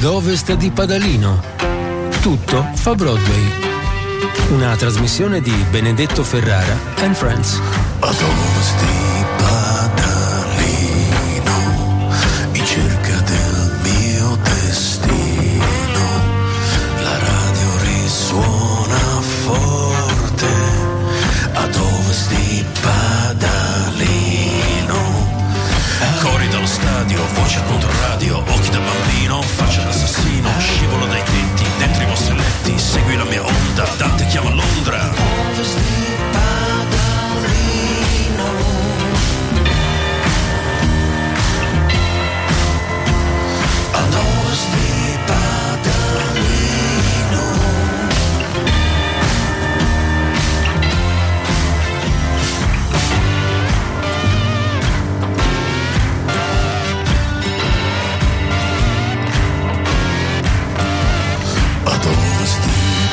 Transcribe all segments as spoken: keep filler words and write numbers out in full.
ad ovest di Padalino. Tutto fa Broadway. Una trasmissione di Benedetto Ferrara and Friends. Ad ovest di Padalino, in cerca del mio destino, la radio risuona forte. Ad ovest di Padalino, cori dallo stadio, voce contro radio, occhi da bambino, faccia d'assassino, scivolo dai tetti, dentro i vostri letti, segui la mia onda, Dante chiama Londra. Ovest di Padalino, ad ovest di Padalino. Ad ovest di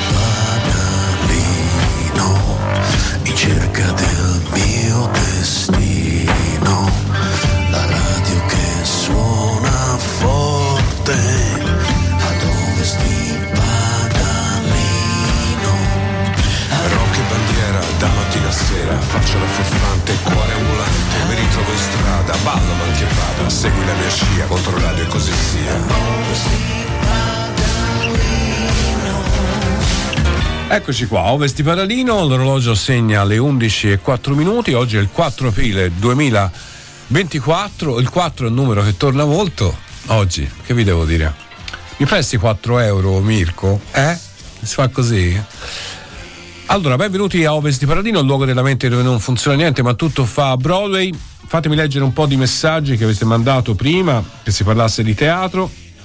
Padalino, in cerca del mio destino, la radio che suona forte. Ad ovest di Padalino, rock e bandiera da mattina a sera, faccia la furfante, cuore ambulante, mi ritrovo in strada, ballo mal che vada, segui la mia scia, contro radio e così sia. Ovest di Eccoci qua, Ovest di Padalino, l'orologio segna le undici e quattro minuti, oggi è il quattro aprile duemilaventiquattro, il quattro è un numero che torna molto, oggi, che vi devo dire? Mi presti quattro euro, Mirko? Eh? Si fa così? Allora, benvenuti a Ovest di Padalino, il luogo della mente dove non funziona niente ma tutto fa Broadway. Fatemi leggere un po' di messaggi che avete mandato prima, che si parlasse di teatro.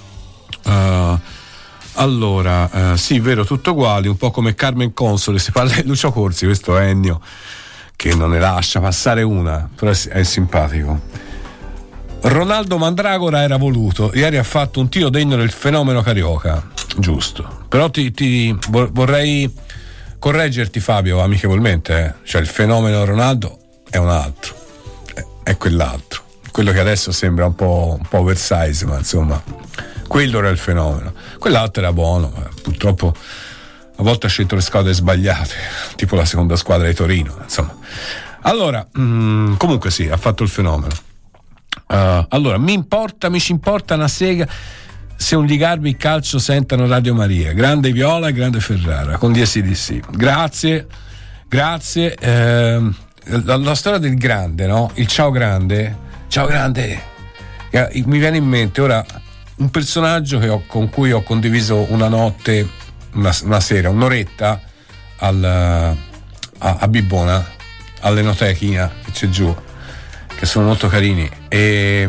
Uh, Allora, eh, sì, vero, tutto uguali, un po' come Carmen Consoli, si parla di Lucio Corsi, questo Ennio, che non ne lascia passare una, però è, è simpatico. Ronaldo Mandragora era voluto, ieri ha fatto un tiro degno del fenomeno carioca, giusto, però ti, ti vorrei correggerti, Fabio, amichevolmente, eh. Cioè il fenomeno Ronaldo è un altro, è, è quell'altro, quello che adesso sembra un po', un po' oversize, ma insomma... quello era il fenomeno, quell'altro era buono, ma purtroppo a volte ha scelto le squadre sbagliate, tipo la seconda squadra di Torino, insomma. Allora, mh, comunque sì, ha fatto il fenomeno. Uh, allora, mi importa, mi ci importa una sega se un Ligarbi il calcio sentano Radio Maria, grande Viola e grande Ferrara, con D S D C. Grazie, grazie. Uh, la, la storia del grande, no? Il ciao grande, ciao grande, mi viene in mente ora un personaggio che ho, con cui ho condiviso una notte, una, una sera, un'oretta al, a, a Bibbona, all'Enotechina che c'è giù, che sono molto carini, e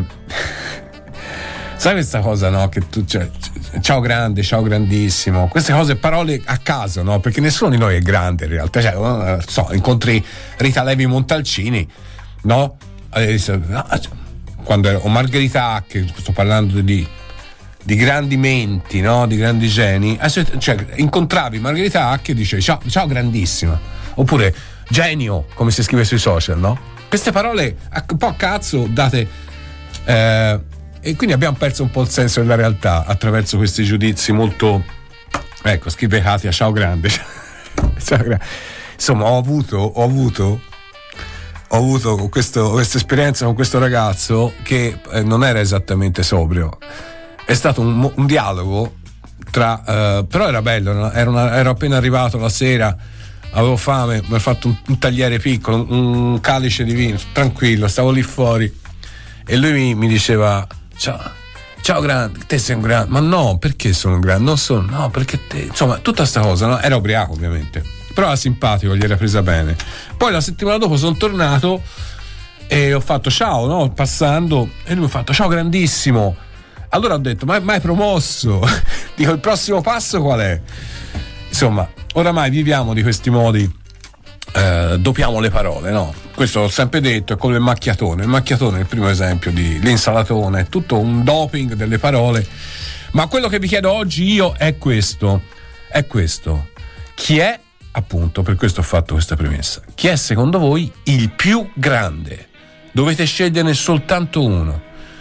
sai questa cosa, no? Che tu, cioè, ciao grande, ciao grandissimo, queste cose, parole a caso, no? Perché nessuno di noi è grande in realtà, cioè, so, incontri Rita Levi Montalcini, no? Quando ero, o Margherita Hack, sto parlando di di grandi menti, no? Di grandi geni, cioè incontravi Margherita Hack e dicevi ciao, ciao grandissima, oppure genio, come si scrive sui social, no? Queste parole un po' a cazzo date, eh, e quindi abbiamo perso un po' il senso della realtà attraverso questi giudizi molto, ecco, scrive Katia, ciao grande, ciao grande. Insomma, ho avuto ho avuto ho avuto questo, questa esperienza con questo ragazzo che eh, non era esattamente sobrio. È stato un, un dialogo tra, uh, però era bello, no? Era una, ero appena arrivato la sera, avevo fame, mi ha fatto un, un tagliere piccolo, un, un calice di vino, tranquillo, stavo lì fuori e lui mi, mi diceva ciao, ciao grande, te sei un grande, ma no, perché sono un grande? Non sono, no, perché te, insomma, tutta sta cosa, no? Era ubriaco ovviamente, però era simpatico, gliela presa bene. Poi la settimana dopo sono tornato e ho fatto ciao, no? Passando, e lui mi ha fatto ciao grandissimo. Allora ho detto, ma mai promosso? Dico, il prossimo passo qual è? Insomma, oramai viviamo di questi modi, eh, doppiamo le parole, no? Questo l'ho sempre detto, è come il macchiatone. Il macchiatone è il primo esempio di l'insalatone, è tutto un doping delle parole. Ma quello che vi chiedo oggi io è questo, è questo. Chi è, appunto, per questo ho fatto questa premessa, chi è secondo voi il più grande? Dovete sceglierne soltanto uno.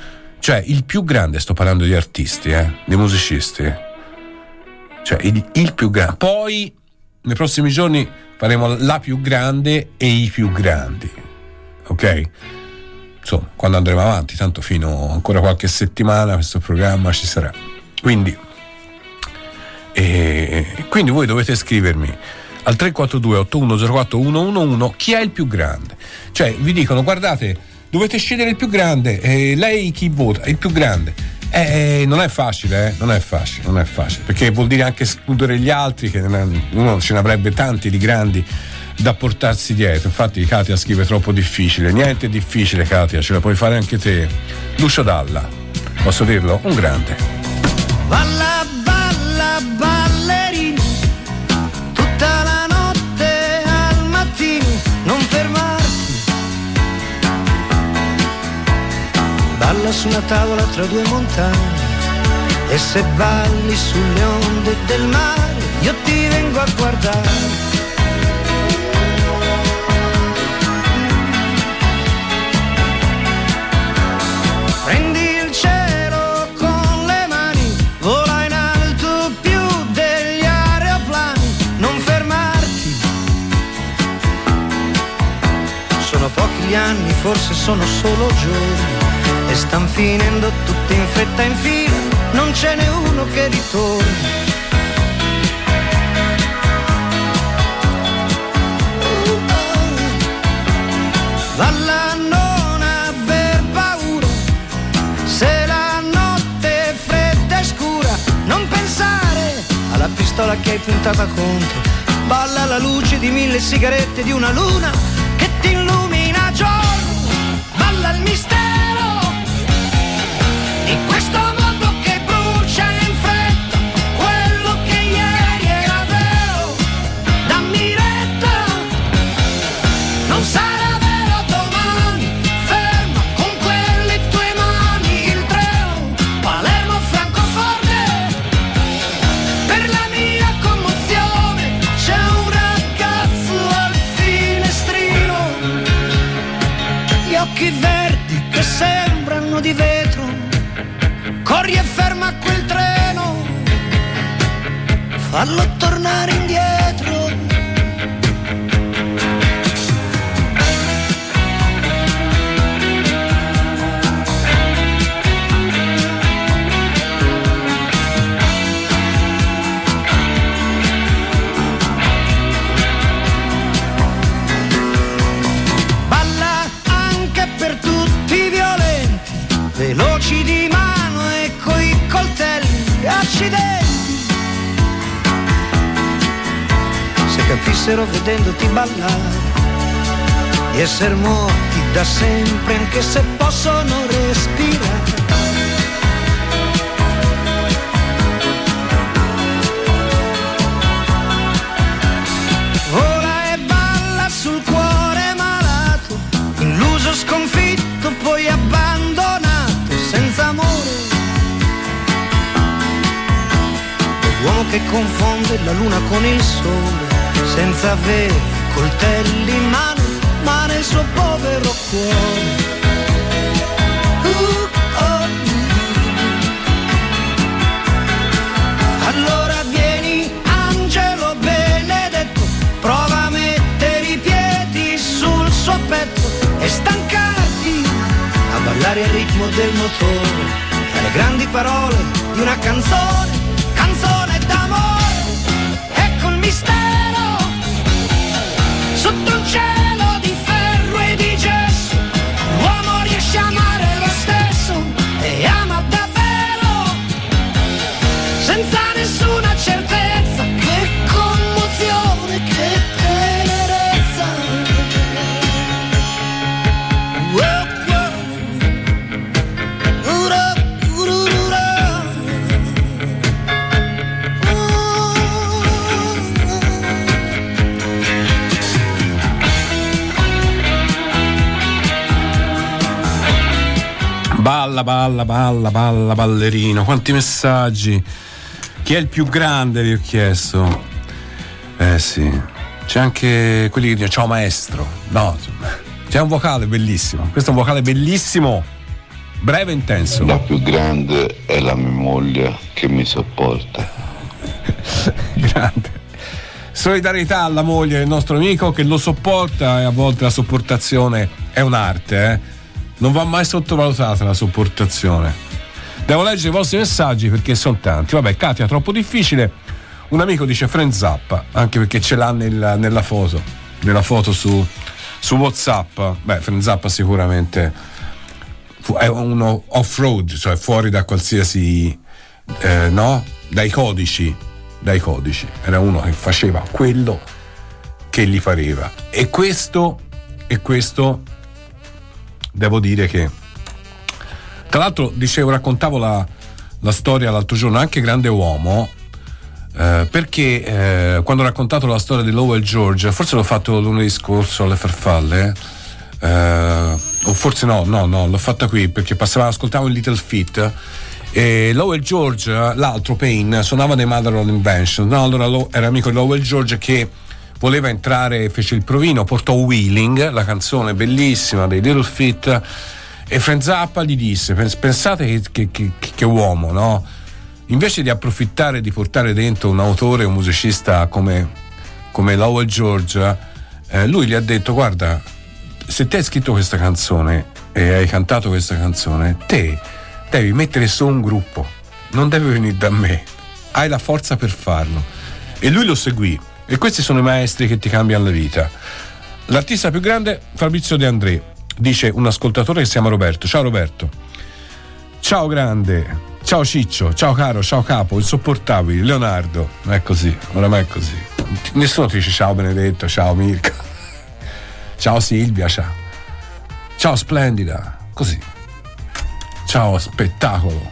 Cioè, il più grande, sto parlando di artisti, eh, di musicisti. Cioè, il, il più grande. Poi, nei prossimi giorni, faremo la più grande e i più grandi. Ok? Insomma, quando andremo avanti, tanto fino ancora qualche settimana questo programma ci sarà. Quindi, e, quindi voi dovete scrivermi al tre quattro due otto uno zero quattro uno uno uno chi è il più grande. Cioè, vi dicono, guardate, dovete scegliere il più grande, e lei chi vota? Il più grande. Eh, non è facile, eh? non è facile, non è facile, perché vuol dire anche escludere gli altri, che uno ce ne avrebbe tanti di grandi da portarsi dietro. Infatti Katia scrive troppo difficile. Niente è difficile, Katia, ce la puoi fare anche te. Lucio Dalla, posso dirlo? Un grande. Balla, balla, ballerina, tutta la notte al mattino, non fermarti. Balla su una tavola tra due montagne, e se balli sulle onde del mare, io ti vengo a guardare. Prendi il cielo con le mani, vola in alto più degli aeroplani, non fermarti. Sono pochi gli anni, forse sono solo giorni, e stan finendo tutti in fretta in fila, non ce n'è uno che ritorni. Valla, non aver paura, se la notte è fredda e scura, non pensare alla pistola che hai puntata contro. Balla alla luce di mille sigarette, di una luna che ti illumina a giorno. Balla il mistero di questo mondo che brucia in fretta, quello che ieri era vero. Dammi retta, non sarà occhi verdi che sembrano di vetro, corri e ferma quel treno, fallo tornare indietro. Veloci di mano e coi coltelli accidenti. Se capissero vedendoti ballare di esser morti da sempre, anche se possono respirare. Vola e balla sul cuore malato, illuso, sconfitto, poi abbandonato, senza amore. L'uomo che confonde la luna con il sole, senza avere coltelli in mano, ma nel suo povero cuore. Uh, oh, uh. Allora vieni, angelo benedetto, prova a mettere i piedi sul suo petto e stancarti a ballare al ritmo del motore, tra le grandi parole di una canzone, canzone d'amore. Ecco il mistero, sotto un cielo di ferro e di gesso, l'uomo riesce a amare lo stesso e ama davvero, senza nessuna certezza. Che commozione, che tenerezza. Wow. Balla, balla, balla, balla, ballerino. Quanti messaggi. Chi è il più grande, vi ho chiesto. Eh sì. C'è anche quelli che dicono ciao maestro. No, c'è un vocale bellissimo. Questo è un vocale bellissimo. breve e intenso. La più grande è la mia moglie che mi sopporta. Grande. Solidarietà alla moglie del nostro amico che lo sopporta, e a volte la sopportazione è un'arte, eh? Non va mai sottovalutata la sopportazione. Devo leggere i vostri messaggi perché sono tanti. Vabbè, Katia, troppo difficile. Un amico dice Frank Zappa, anche perché ce l'ha nel, nella foto, nella foto su, su WhatsApp. Beh, Frank Zappa sicuramente è uno off-road, cioè fuori da qualsiasi eh, no? Dai codici, dai codici. Era uno che faceva quello che gli pareva. E questo, e questo devo dire che, tra l'altro, dicevo, raccontavo la, la storia l'altro giorno, anche grande uomo, eh, perché eh, quando ho raccontato la storia di Lowell George, forse l'ho fatto lunedì scorso alle farfalle, eh, o forse no, no, no, l'ho fatta qui perché passava, ascoltavo il Little Feat, e Lowell George, l'altro Payne, suonava dei Mother of Invention, no? Allora era amico di Lowell George che voleva entrare, fece il provino, portò Wheeling, la canzone bellissima dei Little Feat, e Frank Zappa gli disse: pensate che, che, che, che uomo, no? Invece di approfittare di portare dentro un autore, un musicista come, come Lowell George, eh, lui gli ha detto: guarda, se te hai scritto questa canzone e hai cantato questa canzone, te devi mettere su un gruppo, non devi venire da me, hai la forza per farlo. E lui lo seguì. E questi sono i maestri che ti cambiano la vita. L'artista più grande, Fabrizio De André, dice un ascoltatore che si chiama Roberto. Ciao Roberto. Ciao grande, ciao Ciccio, ciao caro, ciao capo, insopportabili, Leonardo. Non è così, oramai è così. Nessuno ti dice ciao Benedetto, ciao Mirko, ciao Silvia, ciao. Ciao splendida, così. Ciao spettacolo.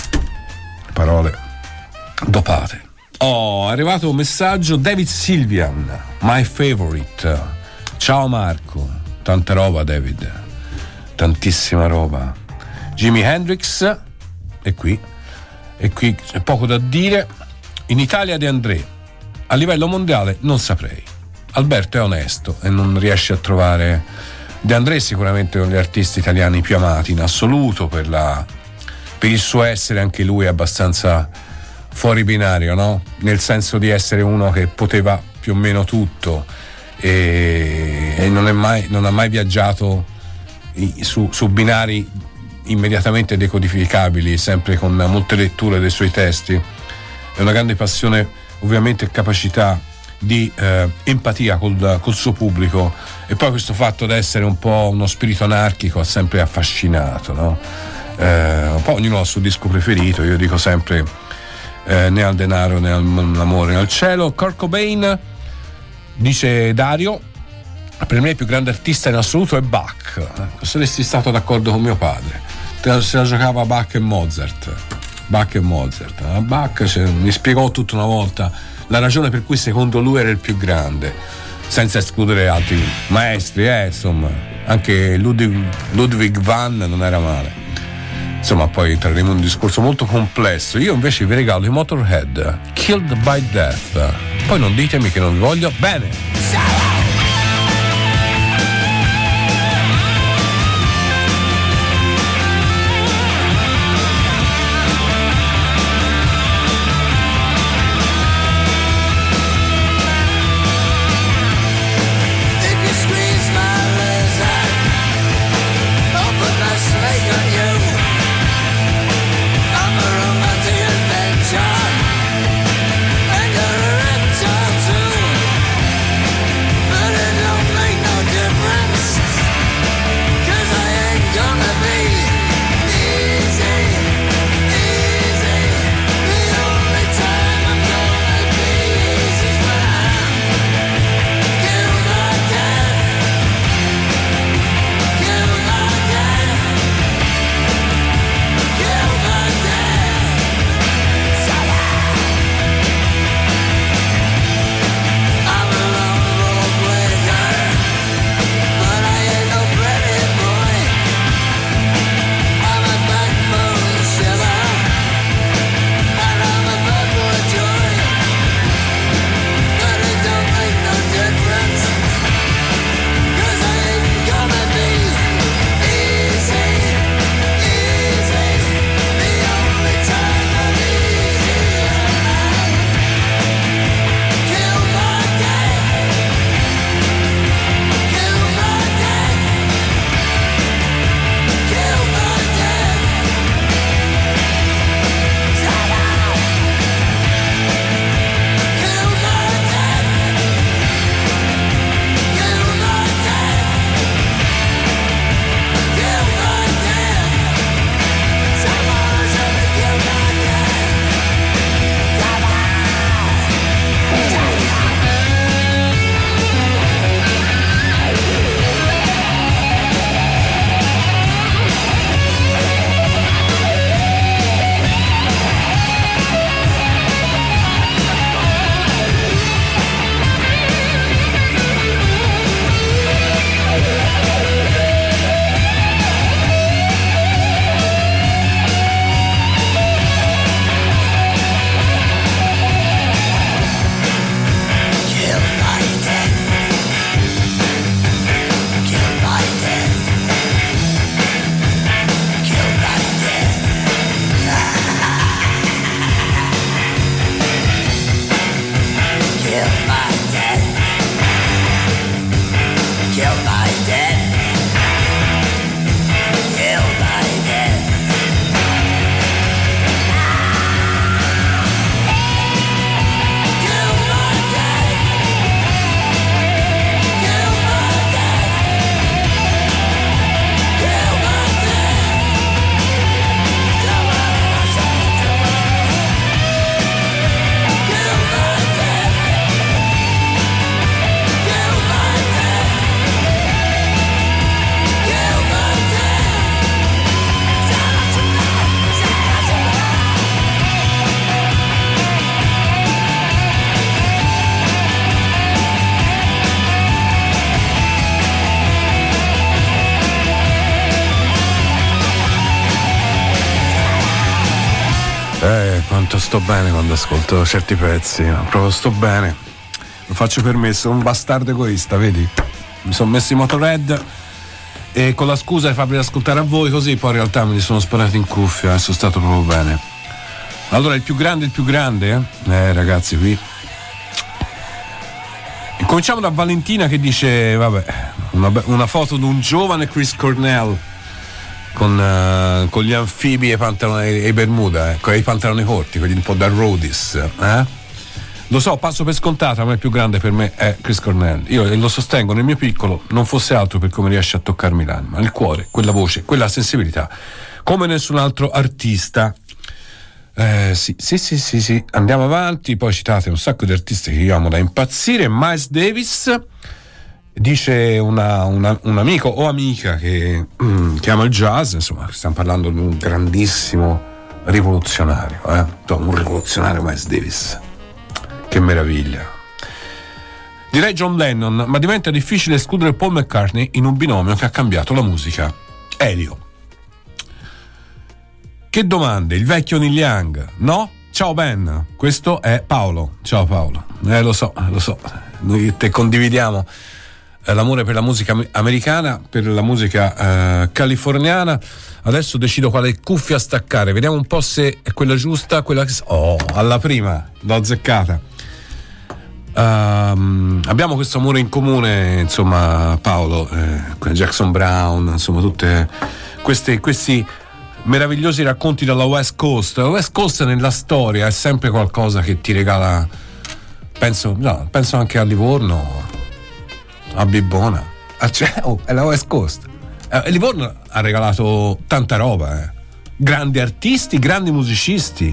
Parole dopate. Oh, è arrivato un messaggio, David Sylvian, my favorite. Ciao Marco, tanta roba David, tantissima roba. Jimi Hendrix è qui, e qui c'è poco da dire. In Italia De André, a livello mondiale non saprei. Alberto è onesto e non riesce a trovare. De André è sicuramente uno degli artisti italiani più amati in assoluto, per, la, per il suo essere anche lui abbastanza fuori binario, no? Nel senso di essere uno che poteva più o meno tutto, e, e non, è mai, non ha mai viaggiato su, su binari immediatamente decodificabili, sempre con molte letture dei suoi testi. È una grande passione, ovviamente, e capacità di eh, empatia col, col suo pubblico, e poi questo fatto di essere un po' uno spirito anarchico ha sempre affascinato, no? Eh, poi ognuno ha il suo disco preferito, io dico sempre Eh, né al denaro né all'amore né al cielo. Kurt Cobain, dice Dario, per me il più grande artista in assoluto è Bach. Ecco, saresti stato d'accordo con mio padre, se la giocava Bach e Mozart. Bach e Mozart. Bach, cioè, mi spiegò tutta una volta la ragione per cui secondo lui era il più grande, senza escludere altri maestri, eh, insomma, anche Ludwig, Ludwig van non era male. Insomma, poi entreremo in un discorso molto complesso. Io invece vi regalo i Motorhead, Killed by Death. Poi non ditemi che non vi voglio bene. quanto sto bene quando ascolto certi pezzi, proprio sto bene, lo faccio per me, sono un bastardo egoista, vedi? Mi sono messo in Motorhead e con la scusa di farvi ascoltare a voi, così poi in realtà me li sono sparato in cuffia e sono stato proprio bene. Allora, il più grande, il più grande, eh, eh ragazzi, qui cominciamo da Valentina che dice, vabbè, una, una foto di un giovane Chris Cornell con, uh, con gli anfibi e i pantaloni e i bermuda, eh, con i pantaloni corti, quelli un po' da roadies, eh? Lo so, passo per scontato, ma il più grande per me è Chris Cornell. Io lo sostengo nel mio piccolo, non fosse altro per come riesce a toccarmi l'anima, il cuore, quella voce, quella sensibilità, come nessun altro artista. Eh, sì, sì, sì, sì, sì, andiamo avanti. Poi citate un sacco di artisti che io amo da impazzire. Miles Davis, dice una, una, un amico o amica che, mm, che ama il jazz, insomma, stiamo parlando di un grandissimo rivoluzionario, eh? un rivoluzionario Miles Davis, che meraviglia. Direi John Lennon, ma diventa difficile escludere Paul McCartney in un binomio che ha cambiato la musica. Elio. Che domande, il vecchio Neil Young, no? Ciao Ben, questo è Paolo. Ciao Paolo, eh lo so, lo so, noi te condividiamo eh, l'amore per la musica americana, per la musica eh, californiana. Adesso decido quale cuffia staccare, vediamo un po' se è quella giusta, quella che... Oh, alla prima, l'ho azzeccata. Um, abbiamo questo amore in comune, insomma, Paolo, eh, Jackson Brown, insomma, tutte queste, questi meravigliosi racconti dalla West Coast. La West Coast nella storia è sempre qualcosa che ti regala, penso, no, penso anche a Livorno, a Bibbona, a, cioè, oh, è la West Coast. Eh, Livorno ha regalato tanta roba, eh. Grandi artisti, grandi musicisti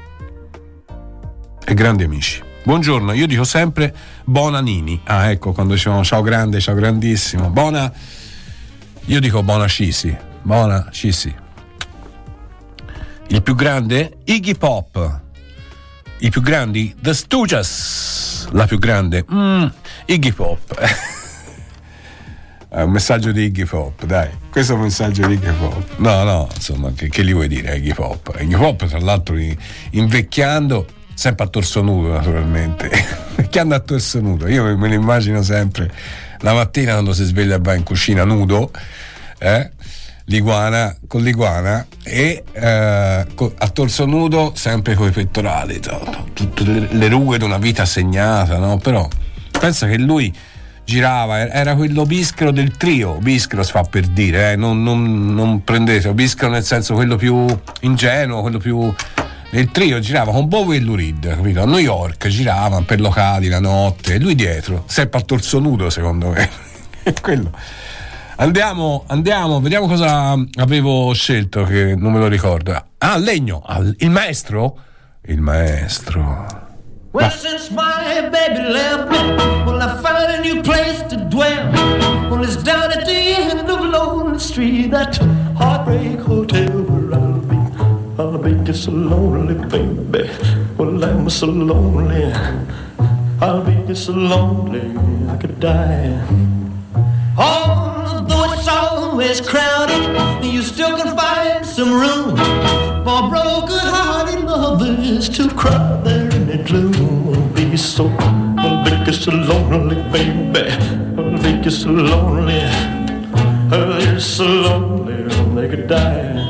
e grandi amici. Buongiorno, io dico sempre Bonanini. Ah, ecco, quando dicevano ciao grande, ciao grandissimo. Bona, io dico Bona Cisi. Bona Cisi. Il più grande, Iggy Pop. I più grandi, The Stooges. La più grande, mm, Iggy Pop. È un messaggio di Iggy Pop, dai. Questo è un messaggio di Iggy Pop. No, no, insomma, che, che gli vuoi dire a Iggy Pop? Iggy Pop, tra l'altro, invecchiando, sempre a torso nudo, naturalmente. Invecchiando a torso nudo. Io me lo immagino sempre la mattina quando si sveglia va in cucina nudo, eh? L'iguana con l'iguana e eh, a torso nudo, sempre coi pettorali, tutte le rughe di una vita segnata, no? Però pensa che lui girava, era quello bischero del trio. Bischero si fa per dire, eh? non, non, non prendete bischero nel senso quello più ingenuo, quello più del trio. Girava con Bowie e Lou Reed, capito? A New York giravano per locali la notte e lui dietro, sempre a torso nudo, secondo me. Quello. Andiamo, andiamo, vediamo cosa avevo scelto che non me lo ricordo. Ah, Legno, il maestro? Il maestro. Well, since my baby left me, well, I found a new place to dwell. Well, it's down at the end of Lonely Street, that heartbreak hotel where I'll be. I'll be just so lonely, baby. Well, I'm so lonely. I'll be just so lonely, I could die. Although it's always crowded, you still can find some room for broken-hearted lovers to cry there in the gloom. I'll be so, I'll be just so lonely, baby. I'll be just so lonely. I'll be so lonely, they could die.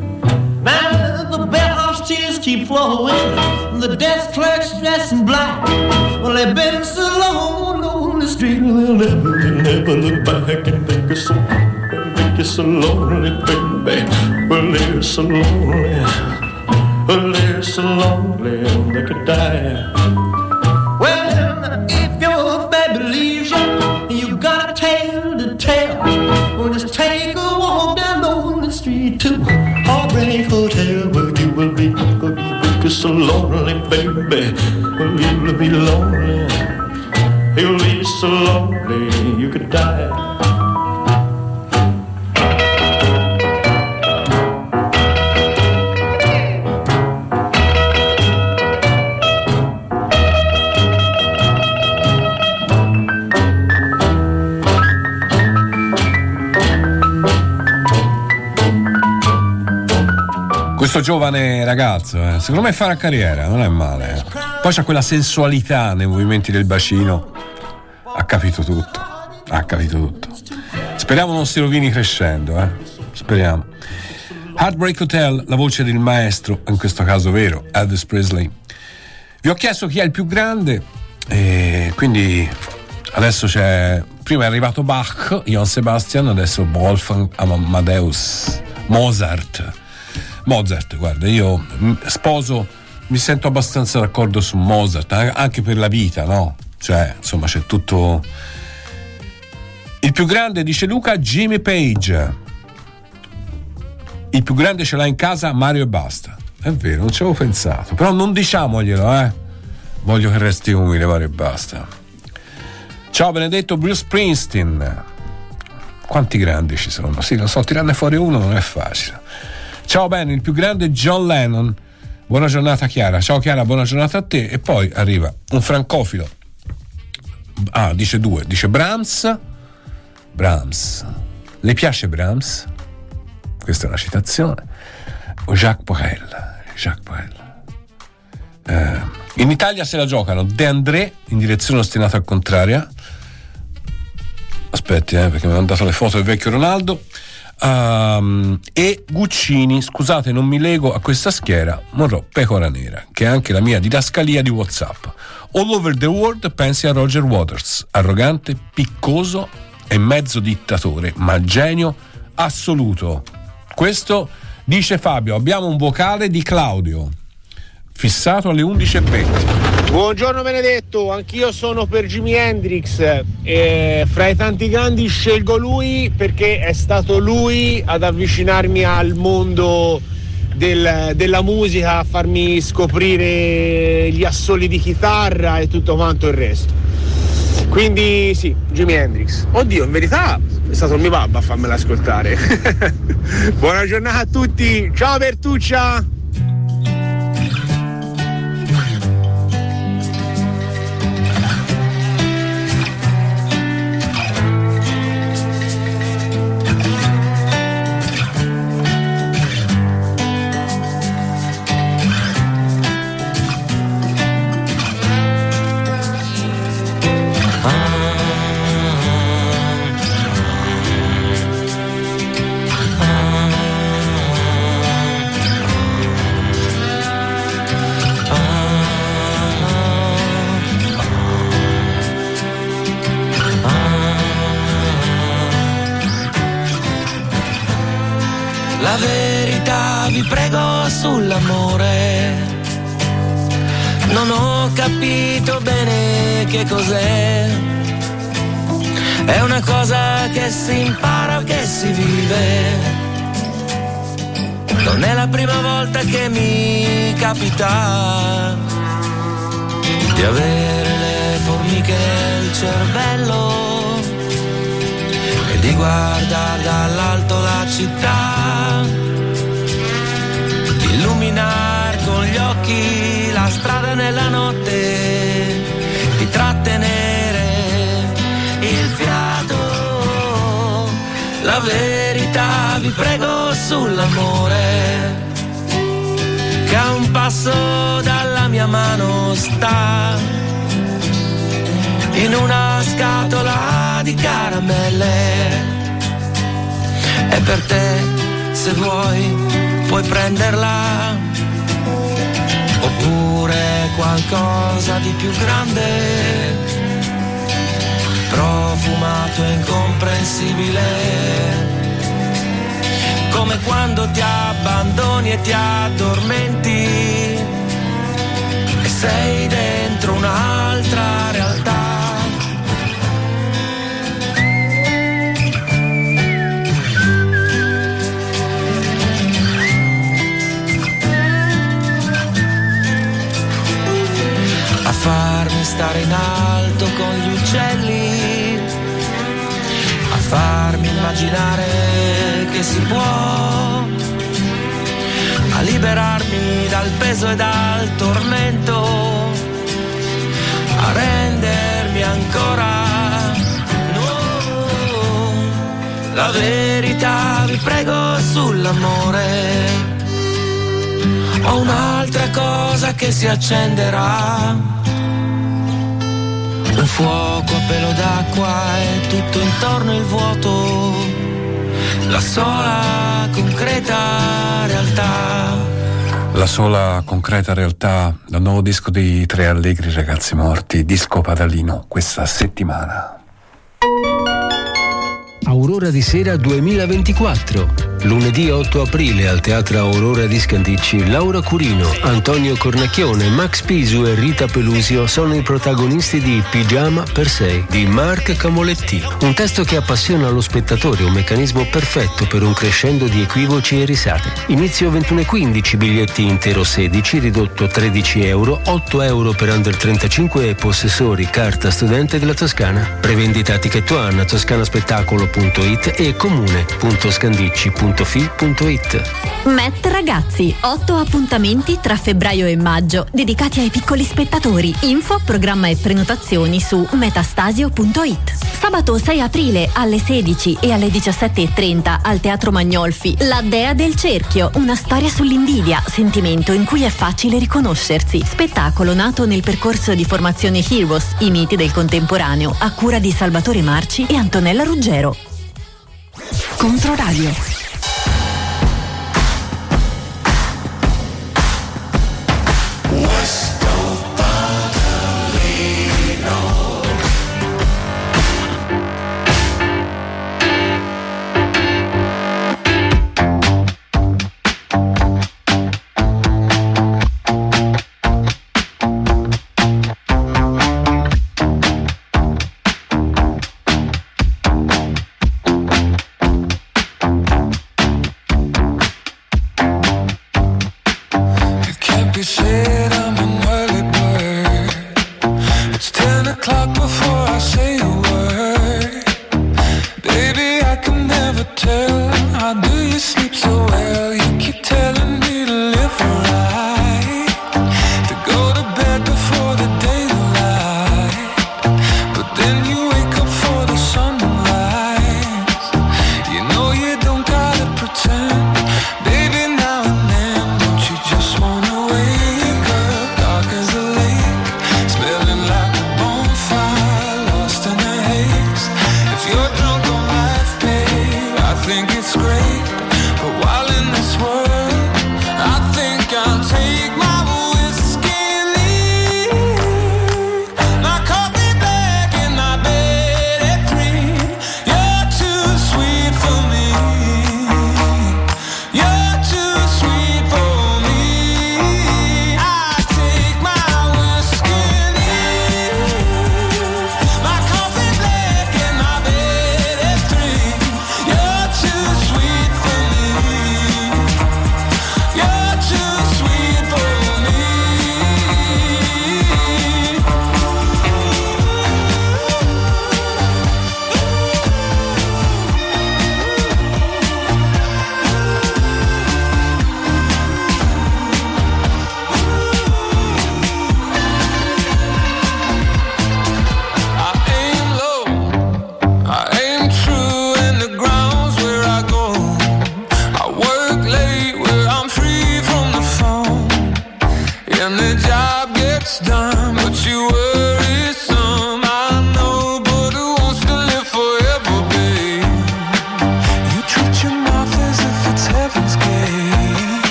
Now the bellhop's tears keep flowing, the desk clerk's dressed in black. Well, they've been so long on the street, they'll never, they'll never look back and think it's so, think it's so lonely, baby. Well, they're so lonely, well, they're so lonely, they could die. Well, if your baby leaves you, you got a tale to tell. Well, just take a walk down Lonely Street to Heartbreak Hotel, where you will be, where you will be so lonely, baby. Well, you will be lonely. You'll be so lonely you could die. Questo questo giovane ragazzo, eh, secondo me farà carriera, non è male. Eh. Poi c'ha quella sensualità nei movimenti del bacino. Ha capito tutto, ha capito tutto. Speriamo non si rovini crescendo, eh. Speriamo. Heartbreak Hotel, la voce del maestro, in questo caso vero, Elvis Presley. Vi ho chiesto chi è il più grande, e quindi adesso c'è. Prima è arrivato Bach, Johann Sebastian, adesso Wolfgang Amadeus Mozart. Mozart, guarda, io sposo, mi sento abbastanza d'accordo su Mozart, anche per la vita, no? Cioè, insomma, c'è tutto. Il più grande, dice Luca, Jimmy Page. Il più grande ce l'ha in casa Mario e basta. È vero, non ci avevo pensato, però non diciamoglielo, eh. Voglio che resti umile, Mario e basta. Ciao Benedetto, Bruce Springsteen. Quanti grandi ci sono? Sì, lo so, tirarne fuori uno non è facile. Ciao Ben, il più grande John Lennon. Buona giornata Chiara. Ciao Chiara, buona giornata a te. E poi arriva un francofilo. Ah, dice due. Dice Brahms. Brahms. Le piace Brahms? Questa è una citazione. O Jacques Brel. Jacques Brel. Eh, in Italia se la giocano De André in direzione ostinata al contraria. Aspetti, eh, perché mi hanno dato le foto del vecchio Ronaldo. Um, e Guccini, scusate non mi lego a questa schiera, Monroe Pecora Nera, che è anche la mia didascalia di WhatsApp. All over the world pensi a Roger Waters, arrogante, piccoso e mezzo dittatore, ma genio assoluto. Questo dice Fabio. Abbiamo un vocale di Claudio fissato alle undici e venti. Buongiorno Benedetto, anch'io sono per Jimi Hendrix, e fra i tanti grandi scelgo lui perché è stato lui ad avvicinarmi al mondo del, della musica, a farmi scoprire gli assoli di chitarra e tutto quanto il resto. Quindi sì, Jimi Hendrix. Oddio, in verità è stato il mio babbo a farmela ascoltare. Buona giornata a tutti, ciao Bertuccia! Vi prego sull'amore, non ho capito bene che cos'è, è una cosa che si impara o che si vive, non è la prima volta che mi capita di avere le formiche nel cervello e di guardare dall'alto la città, illuminar con gli occhi la strada nella notte, di trattenere il fiato. La verità vi prego sull'amore, che a un passo dalla mia mano sta, in una scatola di caramelle, e per te se vuoi puoi prenderla, oppure qualcosa di più grande, profumato e incomprensibile, come quando ti abbandoni e ti addormenti e sei dentro un'altra realtà. Farmi stare in alto con gli uccelli, a farmi immaginare che si può, a liberarmi dal peso e dal tormento, a rendermi ancora nuovo. La verità vi prego sull'amore, Ho un'altra cosa che si accenderà, un fuoco a pelo d'acqua e tutto intorno il vuoto, la sola concreta realtà. La sola concreta realtà dal nuovo disco dei Tre Allegri Ragazzi Morti, disco Padalino, questa settimana. Aurora di Sera duemilaventiquattro. Lunedì otto aprile al Teatro Aurora di Scandicci, Laura Curino, Antonio Cornacchione, Max Pisu e Rita Pelusio sono i protagonisti di Pigiama per sei di Marc Camoletti. Un testo che appassiona lo spettatore, un meccanismo perfetto per un crescendo di equivoci e risate. Inizio ventuno e quindici, biglietti intero sedici, ridotto tredici euro, otto euro per under trentacinque e possessori, carta studente della Toscana. Prevendita Ticket One, toscanaspettacolo punto it e comune punto scandicci punto fi punto it. Met Ragazzi, otto appuntamenti tra febbraio e maggio dedicati ai piccoli spettatori. Info, programma e prenotazioni su metastasio punto it. Sabato sei aprile alle sedici e alle diciassette e trenta al Teatro Magnolfi, La Dea del Cerchio, una storia sull'invidia, sentimento in cui è facile riconoscersi. Spettacolo nato nel percorso di formazione Heroes, i miti del contemporaneo, a cura di Salvatore Marci e Antonella Ruggero. Controradio.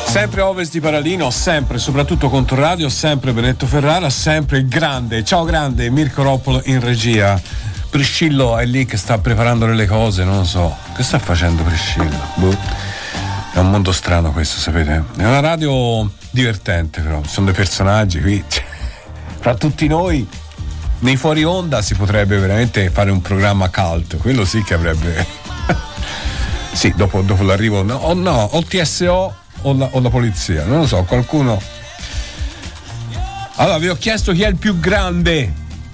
Sempre Ovest di Paralino, sempre, soprattutto Controradio, sempre Benedetto Ferrara, sempre il grande, ciao grande Mirko Roppolo in regia. Priscillo è lì che sta preparando delle cose, non lo so. Che sta facendo Priscillo? Boh. È un mondo strano questo, sapete? È una radio divertente, però. Sono dei personaggi qui. Fra tutti noi, nei fuori onda si potrebbe veramente fare un programma cult. Quello sì che avrebbe. Sì, dopo, dopo l'arrivo. No, o no, o T S O o la, o la polizia. Non lo so, qualcuno. Allora, vi ho chiesto chi è il più grande.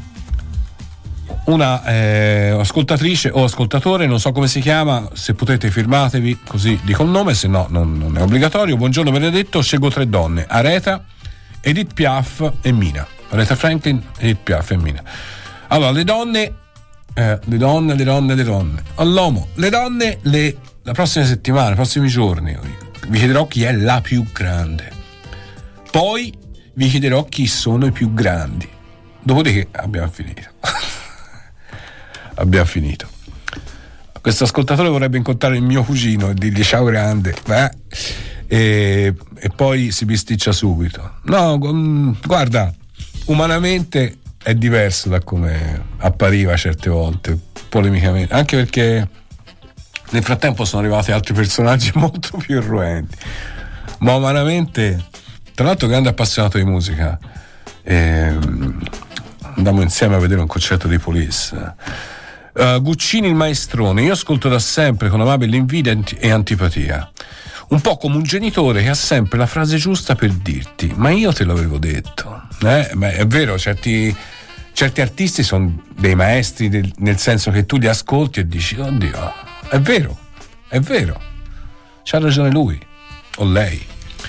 Una eh, ascoltatrice o ascoltatore, non so come si chiama, se potete firmatevi, così dico il nome, se no non, non è obbligatorio. Buongiorno Benedetto, scelgo tre donne: Aretha, Edith Piaf e Mina. Aretha Franklin, Edith Piaf e Mina. Allora, le donne, eh, le donne, le donne, le donne. All'uomo, le donne, le, la prossima settimana, i prossimi giorni, vi chiederò chi è la più grande. Poi vi chiederò chi sono i più grandi. Dopodiché abbiamo finito. Abbiamo finito. Questo ascoltatore vorrebbe incontrare il mio cugino e dirgli ciao grande, beh, e, e poi si bisticcia subito. No, guarda, umanamente è diverso da come appariva certe volte, polemicamente, anche perché nel frattempo sono arrivati altri personaggi molto più irruenti, ma umanamente, tra l'altro grande appassionato di musica, e andammo insieme a vedere un concerto di Police. Uh, Guccini il maestrone, io ascolto da sempre con amabile invidia e antipatia, un po' come un genitore che ha sempre la frase giusta per dirti ma io te l'avevo detto, eh? Ma è vero, certi, certi artisti sono dei maestri del, nel senso che tu li ascolti e dici oddio, è vero, è vero, c'ha ragione lui o lei.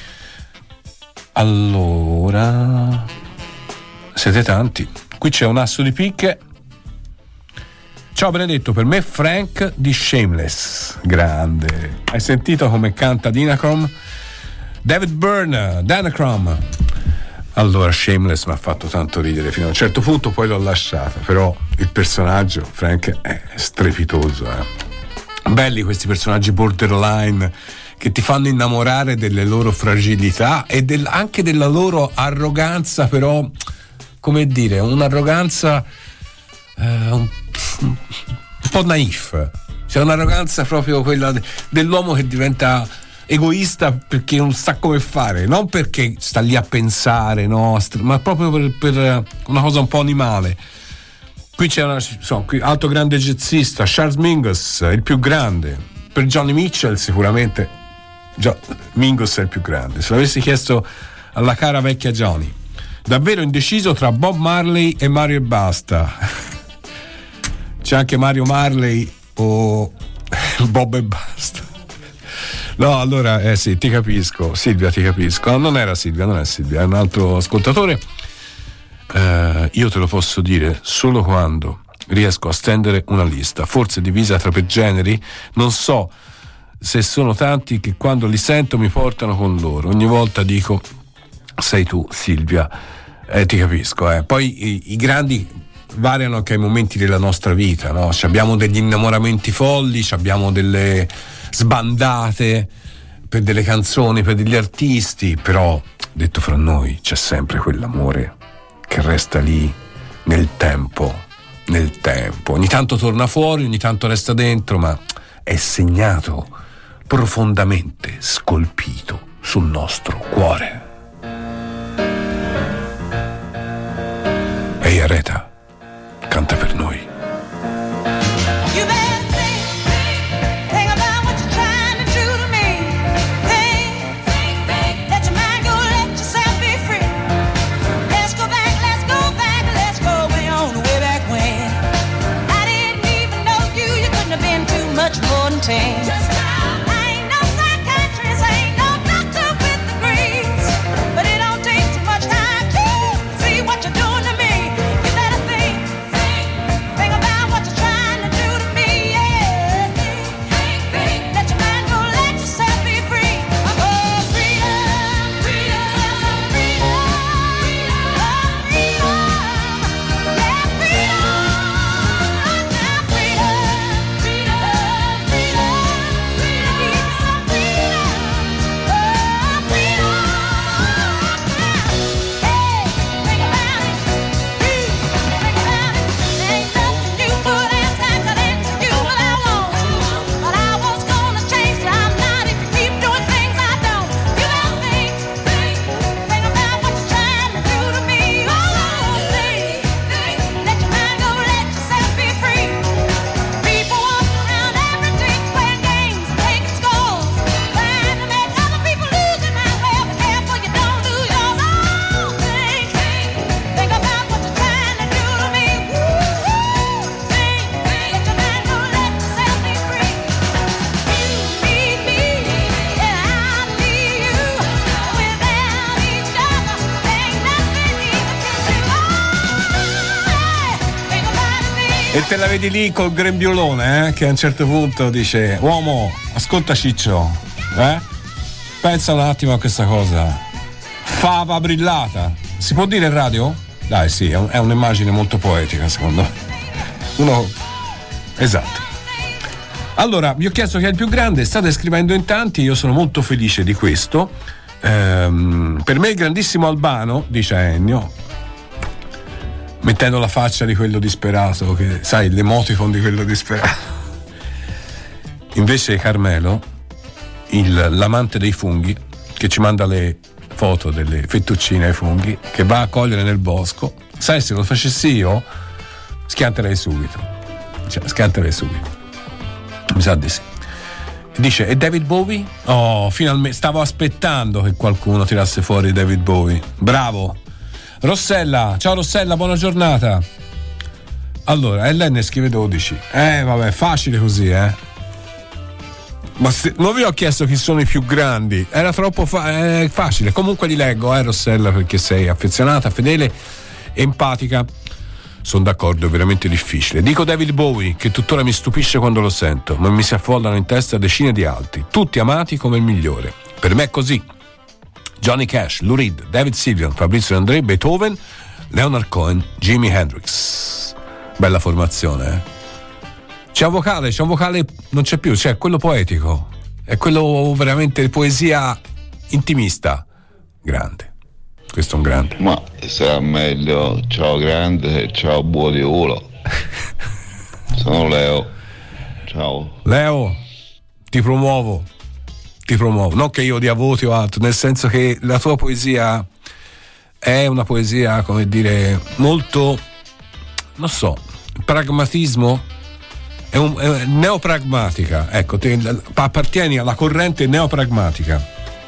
Allora, siete tanti, qui c'è un asso di picche. Ciao Benedetto, per me Frank di Shameless, grande. Hai sentito come canta Dinacrom? David Byrne, Dinacrom. Allora, Shameless mi ha fatto tanto ridere fino a un certo punto, poi l'ho lasciata, però il personaggio, Frank, è strepitoso. Eh. Belli questi personaggi borderline che ti fanno innamorare delle loro fragilità e del, anche della loro arroganza, però, come dire, un'arroganza... Uh, un, un po' naif, c'è un'arroganza proprio quella de, dell'uomo che diventa egoista perché non sa come fare, non perché sta lì a pensare, no, ma proprio per, per una cosa un po' animale. Qui c'è una, insomma, qui, altro grande jazzista, Charles Mingus, il più grande. Per Johnny Mitchell sicuramente Gio, Mingus è il più grande. Se l'avessi chiesto alla cara vecchia Johnny, davvero indeciso tra Bob Marley e Mario e Basta. C'è anche Mario Marley o Bob e Basta. No, allora, eh sì, ti capisco. Silvia, ti capisco. No, non era Silvia, non è Silvia, è un altro ascoltatore. Eh, io te lo posso dire solo quando riesco a stendere una lista, forse divisa tra per generi. Non so se sono tanti che quando li sento mi portano con loro. Ogni volta dico, sei tu, Silvia. Eh, ti capisco, eh. Poi i, i grandi variano anche ai momenti della nostra vita, no? Abbiamo degli innamoramenti folli, abbiamo delle sbandate per delle canzoni, per degli artisti, però detto fra noi c'è sempre quell'amore che resta lì nel tempo, nel tempo. Ogni tanto torna fuori, ogni tanto resta dentro, ma è segnato profondamente, scolpito sul nostro cuore. Ehi Aretha, canta per noi. But it don't take too much time to see what you're doing to me. You better E te la vedi lì col grembiolone, eh? Che a un certo punto dice: uomo, ascolta Ciccio, eh? Pensa un attimo a questa cosa. Fava brillata. Si può dire in radio? Dai, sì, è, un, è un'immagine molto poetica, secondo me. Uno. Esatto. Allora, vi ho chiesto chi è il più grande, state scrivendo in tanti, io sono molto felice di questo. Ehm, per me il grandissimo Albano, dice Ennio, mettendo la faccia di quello disperato, che sai, l'emoticon di quello disperato. Invece Carmelo, il, l'amante dei funghi, che ci manda le foto delle fettuccine ai funghi, che va a cogliere nel bosco. Sai, se lo facessi io, schianterei subito. Cioè, schianterei subito. Mi sa di sì. Dice: e David Bowie? Oh, finalmente, stavo aspettando che qualcuno tirasse fuori David Bowie. Bravo. Rossella, ciao Rossella, buona giornata. Allora, Ellen scrive dodici. Eh, vabbè, facile così, eh. Ma se, non vi ho chiesto chi sono i più grandi, era troppo fa- eh, facile. Comunque li leggo, eh, Rossella, perché sei affezionata, fedele, empatica. Sono d'accordo, è veramente difficile. Dico David Bowie, che tuttora mi stupisce quando lo sento, ma mi si affollano in testa decine di altri, tutti amati come il migliore. Per me è così. Johnny Cash, Lou Reed, David Sylvian, Fabrizio De André, Beethoven, Leonard Cohen, Jimi Hendrix. Bella formazione, eh? C'è un vocale, c'è un vocale, non c'è più, c'è quello poetico, è quello veramente poesia intimista. Grande. Questo è un grande. Ma sarà meglio ciao grande e ciao buoniolo. Sono Leo. Ciao. Leo, ti promuovo. Ti promuovo. Non che io dia voti o altro, nel senso che la tua poesia è una poesia, come dire, molto, non so, pragmatismo, è, un, è neopragmatica. Ecco, te, appartieni alla corrente neopragmatica.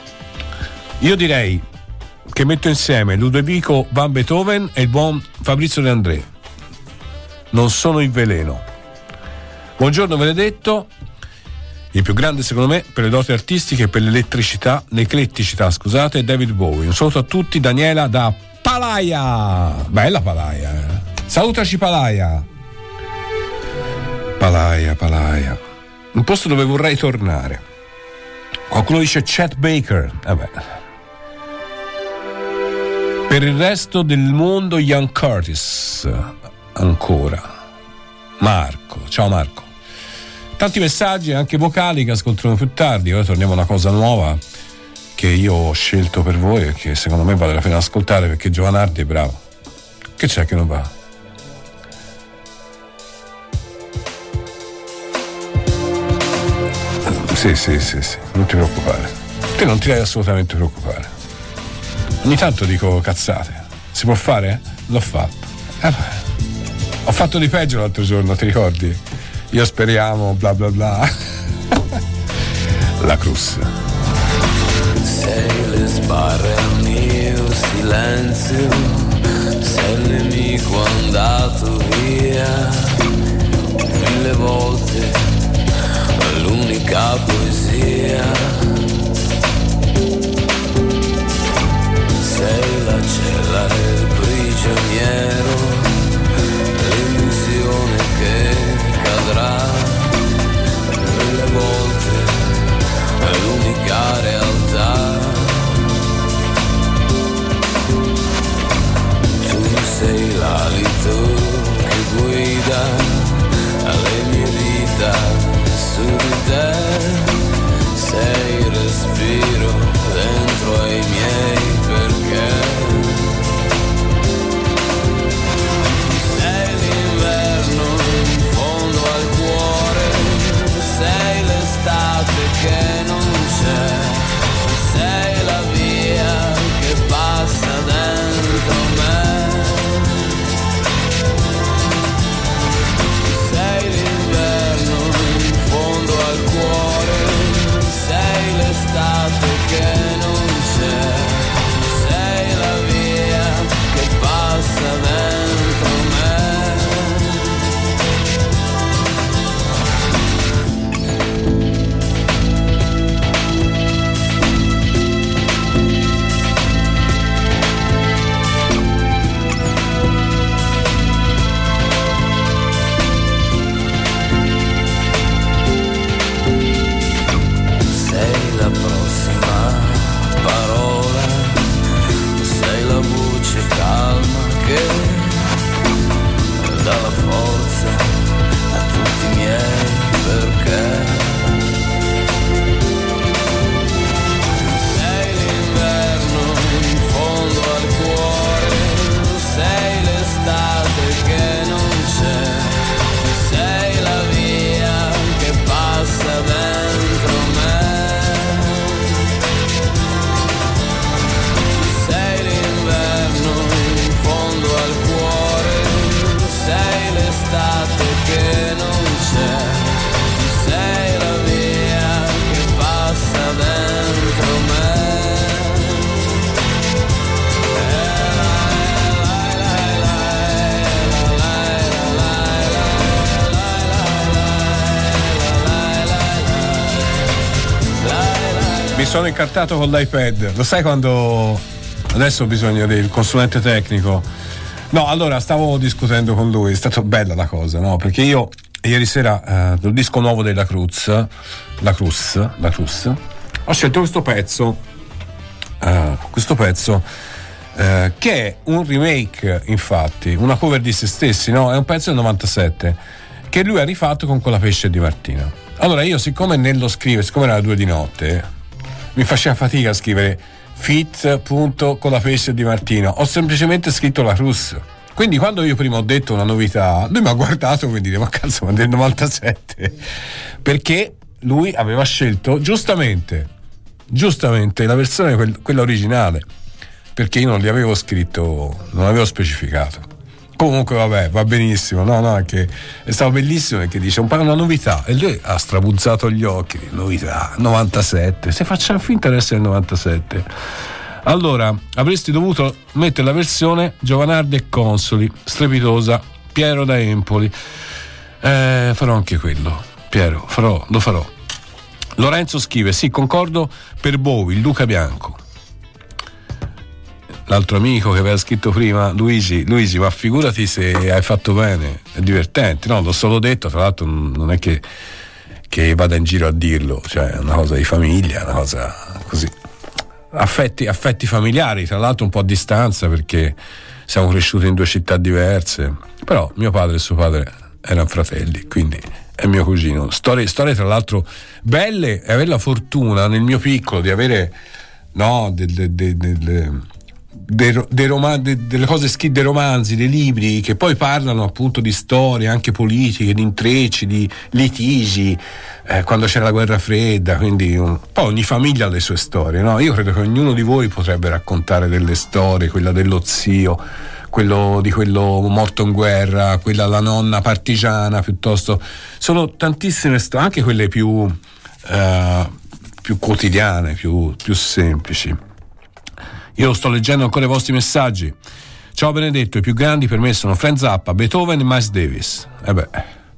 Io direi che metto insieme Ludovico Van Beethoven e il buon Fabrizio De André. Non sono il veleno. Buongiorno Benedetto. Il più grande secondo me per le doti artistiche e per l'elettricità, l'ecletticità, scusate, è David Bowie. Un saluto a tutti, Daniela da Palaia. Bella Palaia, eh. Salutaci Palaia. Palaia, Palaia. Un posto dove vorrei tornare. Qualcuno dice Chet Baker. Vabbè. Per il resto del mondo Ian Curtis. Ancora. Marco. Ciao Marco. Tanti messaggi anche vocali che ascolteremo più tardi. Ora torniamo a una cosa nuova che io ho scelto per voi e che secondo me vale la pena ascoltare, perché Giovanardi è bravo. Che c'è che non va? Sì, sì, sì, sì, non ti preoccupare. Te non ti devi assolutamente preoccupare. Ogni tanto dico cazzate. Si può fare? L'ho fatto. Eh, ho fatto di peggio l'altro giorno, ti ricordi? Io speriamo, bla bla bla. La Cruz. Sei le sbarre al mio silenzio, sei il nemico andato via. Mille volte l'unica poesia. Sei la cella e il prigioniero, l'illusione che cadrà. Mille volte l'unica realtà. Tu sei l'alito che guida le mie vita su di te. Sei Mi sono incartato con l'iPad. Lo sai quando adesso ho bisogno del consulente tecnico? No, allora stavo discutendo con lui, è stata bella la cosa, no? Perché io ieri sera eh, il disco nuovo della Cruz, la Cruz, la Cruz, ho scelto questo pezzo, eh, questo pezzo eh, che è un remake, infatti, una cover di se stessi, no? È un pezzo del novantasette che lui ha rifatto con Colapesce Di Martino. Allora io, siccome nello scrivere, siccome era le due di notte, mi faceva fatica a scrivere fit punto Colapesce Di Martino, ho semplicemente scritto la Cruz. Quindi quando io prima ho detto una novità, lui mi ha guardato come dire, ma cazzo, ma del novantasette, perché lui aveva scelto giustamente giustamente la versione quel, quella originale, perché io non li avevo scritto, non avevo specificato. Comunque vabbè, va benissimo, no no, che è stato bellissimo perché dice un po' una novità e lui ha strabuzzato gli occhi, novità, novantasette, se facciamo finta di essere il novantasette. Allora, avresti dovuto mettere la versione Giovanardi e Consoli, strepitosa, Piero da Empoli. Eh, farò anche quello, Piero, farò, lo farò. Lorenzo scrive, sì, concordo per Bowie, Luca Bianco. L'altro amico che aveva scritto prima, Luigi, Luigi, ma figurati se hai fatto bene, è divertente, no? L'ho solo detto, tra l'altro non è che, che vada in giro a dirlo, cioè è una cosa di famiglia, una cosa così. Affetti, affetti familiari, tra l'altro un po' a distanza perché siamo cresciuti in due città diverse, però mio padre e suo padre erano fratelli, quindi è mio cugino. Storie, storie tra l'altro belle, e avere la fortuna nel mio piccolo di avere, no, delle, delle, delle, dei, dei roman- de, delle cose scritte, dei romanzi, dei libri che poi parlano appunto di storie anche politiche, di intrecci, di litigi, eh, quando c'era la guerra fredda, quindi un, poi ogni famiglia ha le sue storie, no? Io credo che ognuno di voi potrebbe raccontare delle storie, quella dello zio, quello di quello morto in guerra, quella la nonna partigiana, piuttosto sono tantissime storie, anche quelle più eh, più quotidiane, più, più semplici. Io sto leggendo ancora i vostri messaggi. Ciao Benedetto, i più grandi per me sono Frank Zappa, Beethoven e Miles Davis. E eh beh,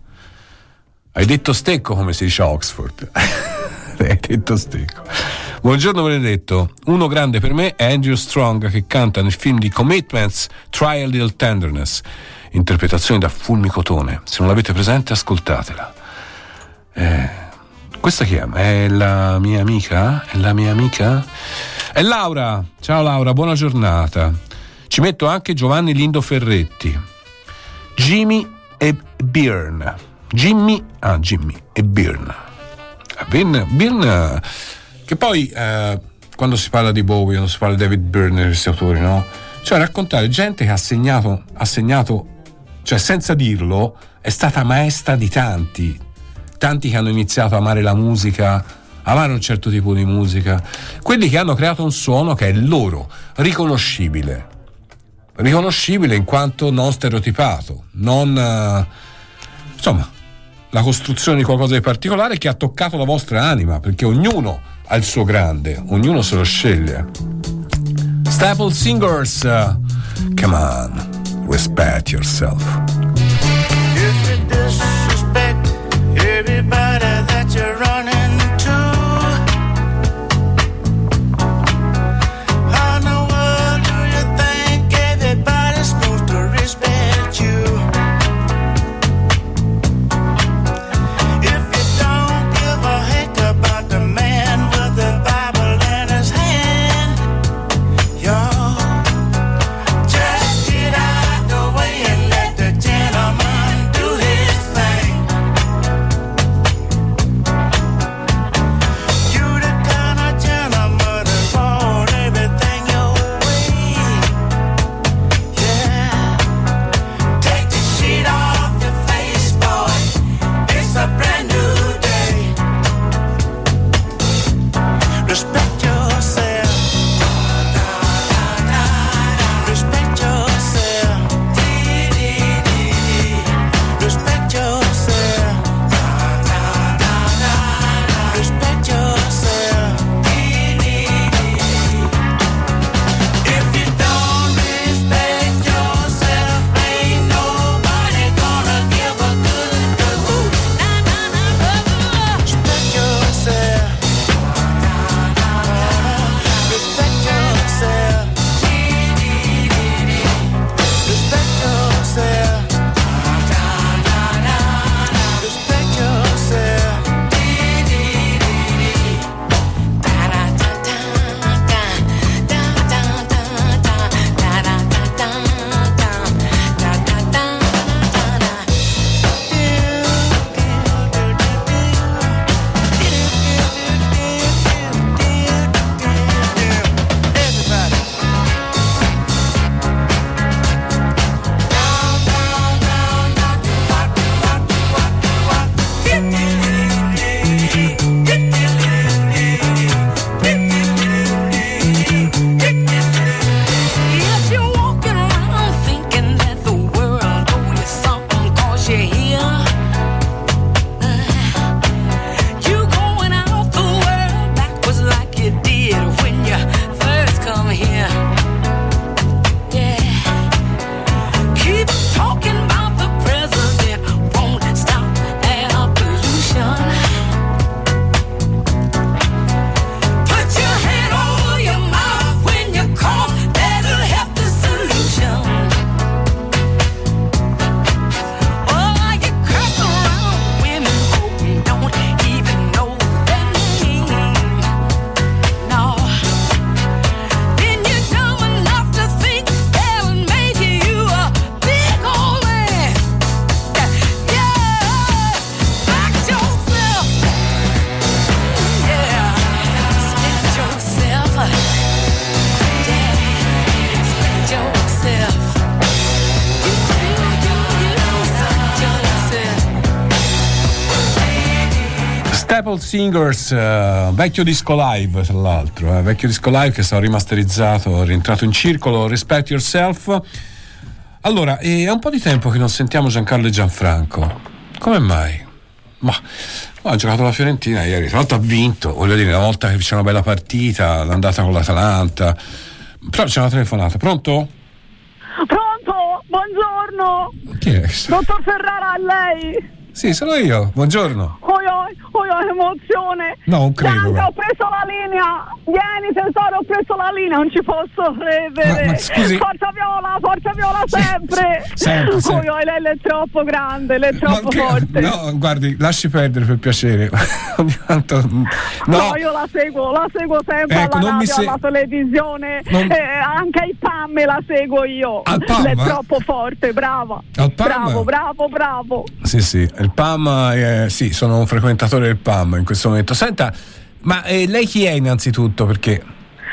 hai detto stecco, come si dice a Oxford. Hai detto stecco. Buongiorno Benedetto, uno grande per me è Andrew Strong che canta nel film di Commitments Try a Little Tenderness, interpretazione da Fulmicotone. Se non l'avete presente ascoltatela. Eh, questa chi è? È la mia amica? È la mia amica? È Laura. Ciao Laura, buona giornata. Ci metto anche Giovanni Lindo Ferretti, Jimmy e Byrne. Jimmy, ah Jimmy e Byrne. Byrne, Byrne che poi eh, quando si parla di Bowie, quando si parla di David Byrne, questi autori, no? Cioè raccontare gente che ha segnato, ha segnato, cioè senza dirlo, è stata maestra di tanti, tanti che hanno iniziato a amare la musica, amare un certo tipo di musica, quelli che hanno creato un suono che è loro, riconoscibile, riconoscibile in quanto non stereotipato, non eh, insomma, la costruzione di qualcosa di particolare che ha toccato la vostra anima, perché ognuno ha il suo grande, ognuno se lo sceglie. Staple Singers, uh, come on, respect yourself. If you disrespect everybody that you're running to, how in the world do you think everybody's supposed to respect you? Just get out the way and let the Staple Singers, uh, vecchio disco live tra l'altro, eh, vecchio disco live che è stato rimasterizzato, rientrato in circolo, Respect Yourself. Allora, è un po' di tempo che non sentiamo Giancarlo e Gianfranco, come mai? Ma ha giocato la Fiorentina ieri, tra l'altro ha vinto, voglio dire, una volta che c'è una bella partita, l'andata con l'Atalanta, però c'è una telefonata. Pronto? Pronto? Buongiorno. Chi è? Dottor Ferrara, è lei? Sì, sono io, buongiorno. Oi oi, oi oi, emozione. No, non credo. Bianca, ho preso la linea. Vieni tesoro, ho preso la linea, non ci posso credere. Ma, ma scusi. Forza Viola, forza Viola sempre. sempre, sempre. Oi oi, lei è troppo grande, lei è troppo che, forte. No, guardi, lasci perdere per piacere. Ogni tanto no. No, io la seguo, la seguo sempre ecco, alla non radio, mi se... alla televisione, non... eh, anche ai P A M la seguo io. Al P A M? Lei è troppo forte, brava. Al P A M? Bravo, bravo, bravo. Sì, sì, il P A M, eh, sì, sono un frequentatore del P A M in questo momento. Senta, ma eh, lei chi è innanzitutto? Perché...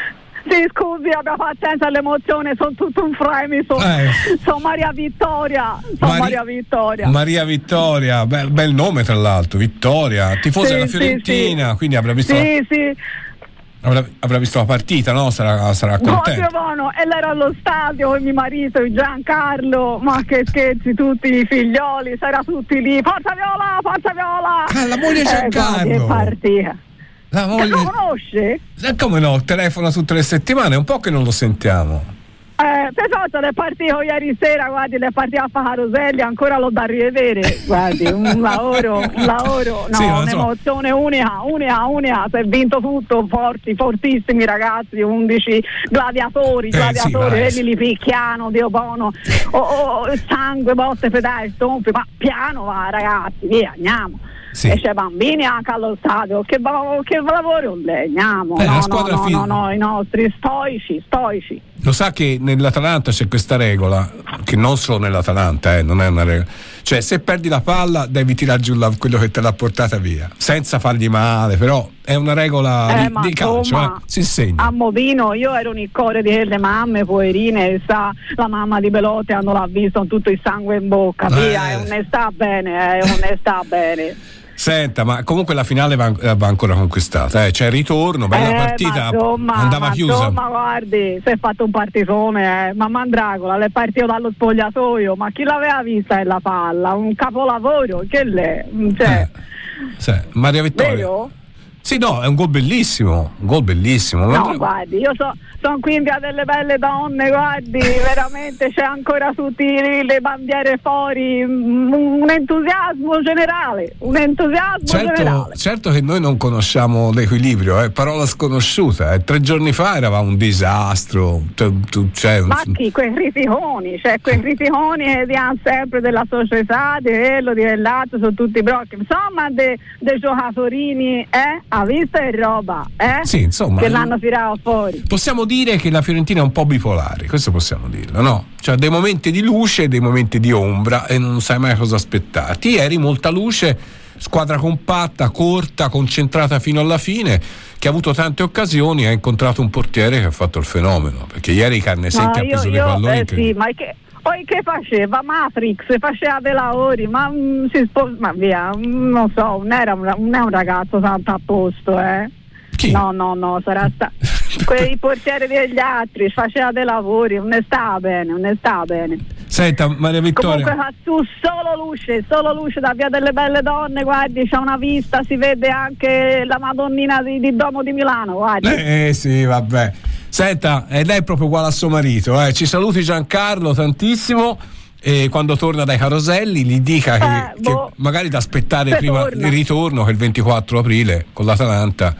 Sì, scusi, abbia pazienza, l'emozione, sono tutto un frame, sono eh. son Maria Vittoria, sono Mari- Maria Vittoria. Maria Vittoria, bel, bel nome tra l'altro, Vittoria, tifosa sì, della Fiorentina, sì, sì. quindi avrà visto, sì, sì. avrà, avrà visto la partita, no? Sarà, sarà contenta. Oddio, buono. E lei era allo stadio, e mio marito, Giancarlo, ma che scherzi, tutti i figlioli, sarà tutti lì, forza Viola, forza Viola. Ah, la moglie Giancarlo. Eh, che partita. La moglie... Lo conosce? Eh, come no, telefona tutte le settimane, è un po' che non lo sentiamo. Eh, per forza le partito ieri sera, guardi, le partite a Caroselli, ancora l'ho da rivedere, guardi, un lavoro, un lavoro, no, sì, un'emozione so. unica, unica, unica, si è vinto tutto, forti, fortissimi ragazzi, undici gladiatori, eh, gladiatori, sì, vedi li picchiano, Dio buono, oh, oh, sangue, botte, pedali, stompi, ma piano va ragazzi, via, andiamo. Sì. E c'è bambini anche allo stadio, che, che lavoro lei, andiamo, eh, no, no, no, fi- no, no, i nostri stoici, stoici. Lo sa che nell'Atalanta c'è questa regola, che non solo nell'Atalanta, eh, non è una regola. Cioè, se perdi la palla devi tirare giù la, quello che te l'ha portata via, senza fargli male, però è una regola eh, di, ma di calcio, insomma, eh, si insegna. A Movino io ero un iccore di quelle mamme, poverine, sa, la mamma di Belotti non l'ha visto, con tutto il sangue in bocca, via, eh. e non ne sta bene, eh, non ne sta bene. Senta, ma comunque la finale va, va ancora conquistata, eh? C'è il ritorno, bella eh, partita, ma insomma, andava ma chiusa. Insomma, guardi, si è fatto un partitone, eh. Ma Mandragola, le partito dallo spogliatoio, ma chi l'aveva vista la palla? Un capolavoro, che l'è? Cioè, eh, sì, Maria Vittoria. vero? Sì, no, è un gol bellissimo, un gol bellissimo. No, Mandra... guardi, io so, sono qui in via delle belle donne, guardi, veramente c'è ancora tutte le bandiere fuori, un entusiasmo generale, un entusiasmo certo, generale. certo che noi non conosciamo l'equilibrio, è eh, parola sconosciuta, eh. Tre giorni fa era un disastro. Tu, tu, cioè, Ma chi? Quei criticoni, cioè quei criticoni che dicono sempre della società, di quello, di quell'altro, sono tutti brocchi. Insomma, dei de giocatorini, eh? Ha visto e roba, eh? Sì, insomma. Che l'hanno tirato fuori. Possiamo dire che la Fiorentina è un po' bipolare, questo possiamo dirlo, no? Cioè dei momenti di luce e dei momenti di ombra e non sai mai cosa aspettarti. Ieri molta luce, squadra compatta, corta, concentrata fino alla fine, che ha avuto tante occasioni, ha incontrato un portiere che ha fatto il fenomeno, perché ieri carne secca ha preso io, dei palloni eh, sì, ma che poi che faceva? Matrix, faceva dei lavori, ma mh, si spos- ma via, mh, non so, non era un, non è un ragazzo tanto a posto, eh? Chi? No, no, no, sarà stato quei portieri degli altri, faceva dei lavori, non ne stava bene, non ne stava bene. Senta, Maria Vittoria. Comunque fa su solo luce, solo luce da via delle belle donne, guardi, c'è una vista, si vede anche la Madonnina di, di Domo di Milano, guardi. Eh sì, vabbè. Senta, e lei è proprio uguale a suo marito, eh. Ci saluti Giancarlo tantissimo e quando torna dai caroselli gli dica eh, che, boh, che magari da aspettare prima torna. il ritorno, che è il ventiquattro aprile con l'Atalanta.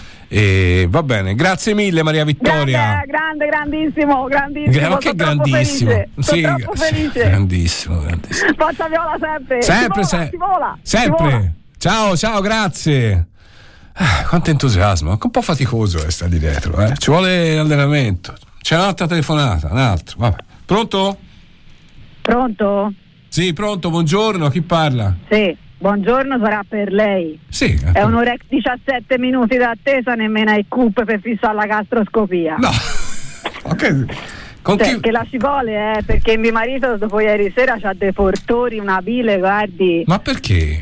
E va bene, grazie mille Maria Vittoria. Grande, grande, grandissimo, grandissimo. Gra- ma che grandissimo? Felice. Sì, Sono troppo felice. grandissimo, grandissimo. Forza Viola sempre. Sempre, si vola, se- si vola, sempre. si vola. Ciao, ciao, grazie. Ah, quanto entusiasmo, anche un po' faticoso eh, sta di dietro, eh. Ci vuole allenamento. C'è un'altra telefonata, un altro. Vabbè. Pronto? Pronto? Sì, pronto, buongiorno, chi parla? Sì, buongiorno, sarà per lei. Sì. È un'ora e diciassette minuti d'attesa, nemmeno ai cup per fissare la gastroscopia. No. Ok. Con cioè, chi... che la ci vuole, eh, perché mio marito dopo ieri sera c'ha dei portori, una bile, guardi. Ma perché?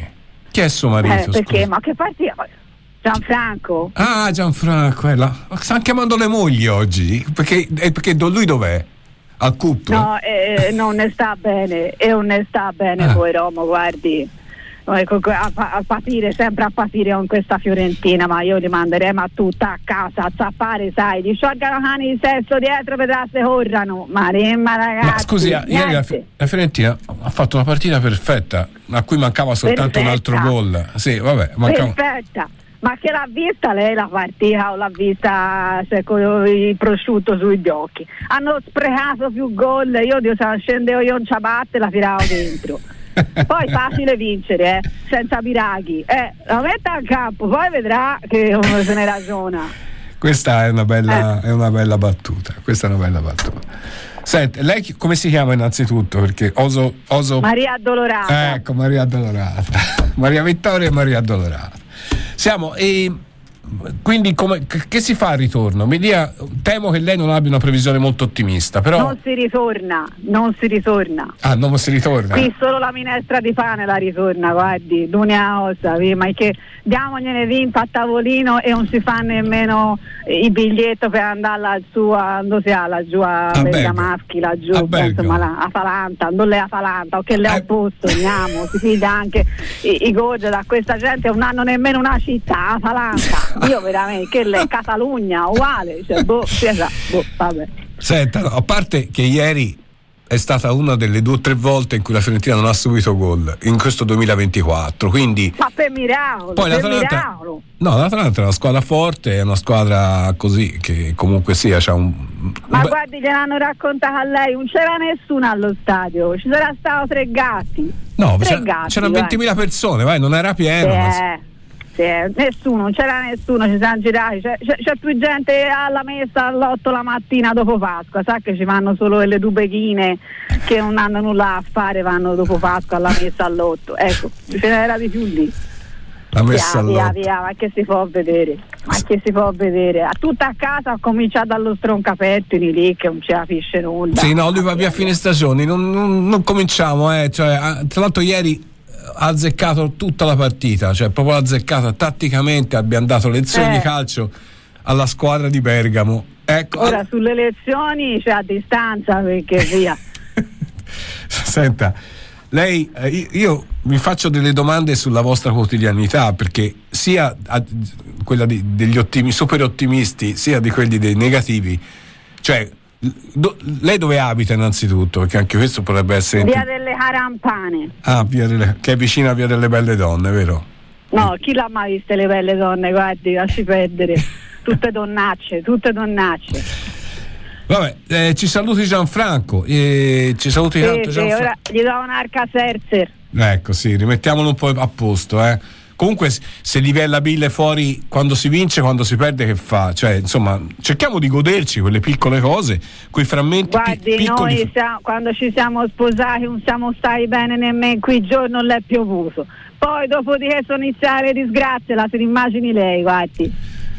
Chi è suo marito? Eh, perché? Scusa. Ma che partita? Gianfranco? Ah, Gianfranco, è là. Stanno chiamando le mogli oggi. Perché, eh, perché do- lui dov'è? Al C U P? No, eh, non ne sta bene, e non ne sta bene Ah. poi Romo, guardi. Ecco, a, a patire, sempre a patire con questa Fiorentina, ma io li manderei ma tutta a casa a zappare, sai, gli sciolgano cani di sesso dietro per se corrano, ma remma ragazzi. Ma scusi, ieri la, la Fiorentina ha fatto una partita perfetta, a cui mancava soltanto Perfetta. un altro gol. Sì, vabbè, mancava. Perfetta. Ma che l'ha vista lei la partita o l'ha vista cioè, con il prosciutto sugli occhi? Hanno sprecato più gol, io Dio, se scendevo io in ciabatte la tiravo dentro. Poi facile vincere, eh, senza piraghi. Eh, la metta a campo, poi vedrà che uno se ne ragiona. Questa è una bella, Eh. è una bella battuta. Questa è una bella battuta. Senti, lei chi- come si chiama innanzitutto? Perché oso, oso... Maria Addolorata. Ecco, Maria Addolorata. Maria Vittoria e Maria Addolorata. Siamo e quindi come, che, che si fa al ritorno? Mi dia, temo che lei non abbia una previsione molto ottimista, però Non si ritorna, non si ritorna. ah, non si ritorna. Qui solo la minestra di pane la ritorna, guardi, l'unica cosa, vi- ma è che diamogliene vinto a tavolino e non si fa nemmeno il biglietto per andare laggiù a, dove si ha, laggiù a, A Berga Bergamo. Maschi, laggiù, A beh, Bergamo. insomma, la, Atalanta, non le Atalanta, o che le Eh. ha posto, andiamo, si fida anche i, i gol da questa gente, non hanno nemmeno una città, Atalanta, io veramente, che le Catalogna, uguale, cioè, boh, sì, esatto, boh, vabbè. Senta, no, a parte che ieri è stata una delle due o tre volte in cui la Fiorentina non ha subito gol in questo duemilaventiquattro, quindi Ma per miracolo, poi per l'Atalanta, miracolo. no, l'Atalanta è una squadra forte, è una squadra così che comunque sia c'ha un, Ma un be- guardi, gliel'hanno raccontato a lei, non c'era nessuno allo stadio, ci saranno stati tre gatti. no, tre c'era- gatti, c'erano guardi. ventimila persone, vai, non era pieno, ma- Eh, sì, nessuno, non c'era nessuno, ci siamo girati, c'è, c'è, c'è più gente alla messa all'otto la mattina dopo Pasqua, sa che ci vanno solo le dubechine che non hanno nulla a fare, vanno dopo Pasqua alla messa all'otto, ecco, ce n'era di più lì. la messa Via, via, all'otto. via, ma che si può vedere? Ma che si può vedere? A tutta a casa ho cominciato dallo stroncapettini lì che non ci capisce nulla. Sì, no, lui va via a fine stagione, non, non- non cominciamo, eh, cioè, ah, tra l'altro ieri ha azzeccato tutta la partita, cioè proprio azzeccato tatticamente, abbiamo dato lezioni Eh. di calcio alla squadra di Bergamo. Ecco, Ora al- sulle elezioni c'è a distanza perché via. senta, lei, eh, io- io mi faccio delle domande sulla vostra quotidianità, perché sia a- quella di- degli ottimi, super ottimisti, sia di quelli dei negativi, cioè do- lei dove abita innanzitutto, perché anche questo potrebbe essere Via delle Carampane. ah, via delle- che è vicina a Via delle Belle Donne, vero? No, chi l'ha mai viste le belle donne? Guardi, lasci perdere. Tutte donnacce, tutte donnacce. Vabbè, eh, ci saluti Gianfranco, eh, ci saluti Sì, tanto sì, Gianfranco. ora gli do un'arca Serzer. Ecco, sì, rimettiamolo un po' a posto, eh. Comunque s- se livella Bille fuori quando si vince, quando si perde, che fa? Cioè, insomma, cerchiamo di goderci quelle piccole cose, quei frammenti pi- Guardi, piccoli. noi siamo- quando ci siamo sposati non siamo stati bene nemmeno quei giorni, non l'è piovuto. Poi dopodiché sono iniziate le disgrazie, la se ne immagini lei, guardi.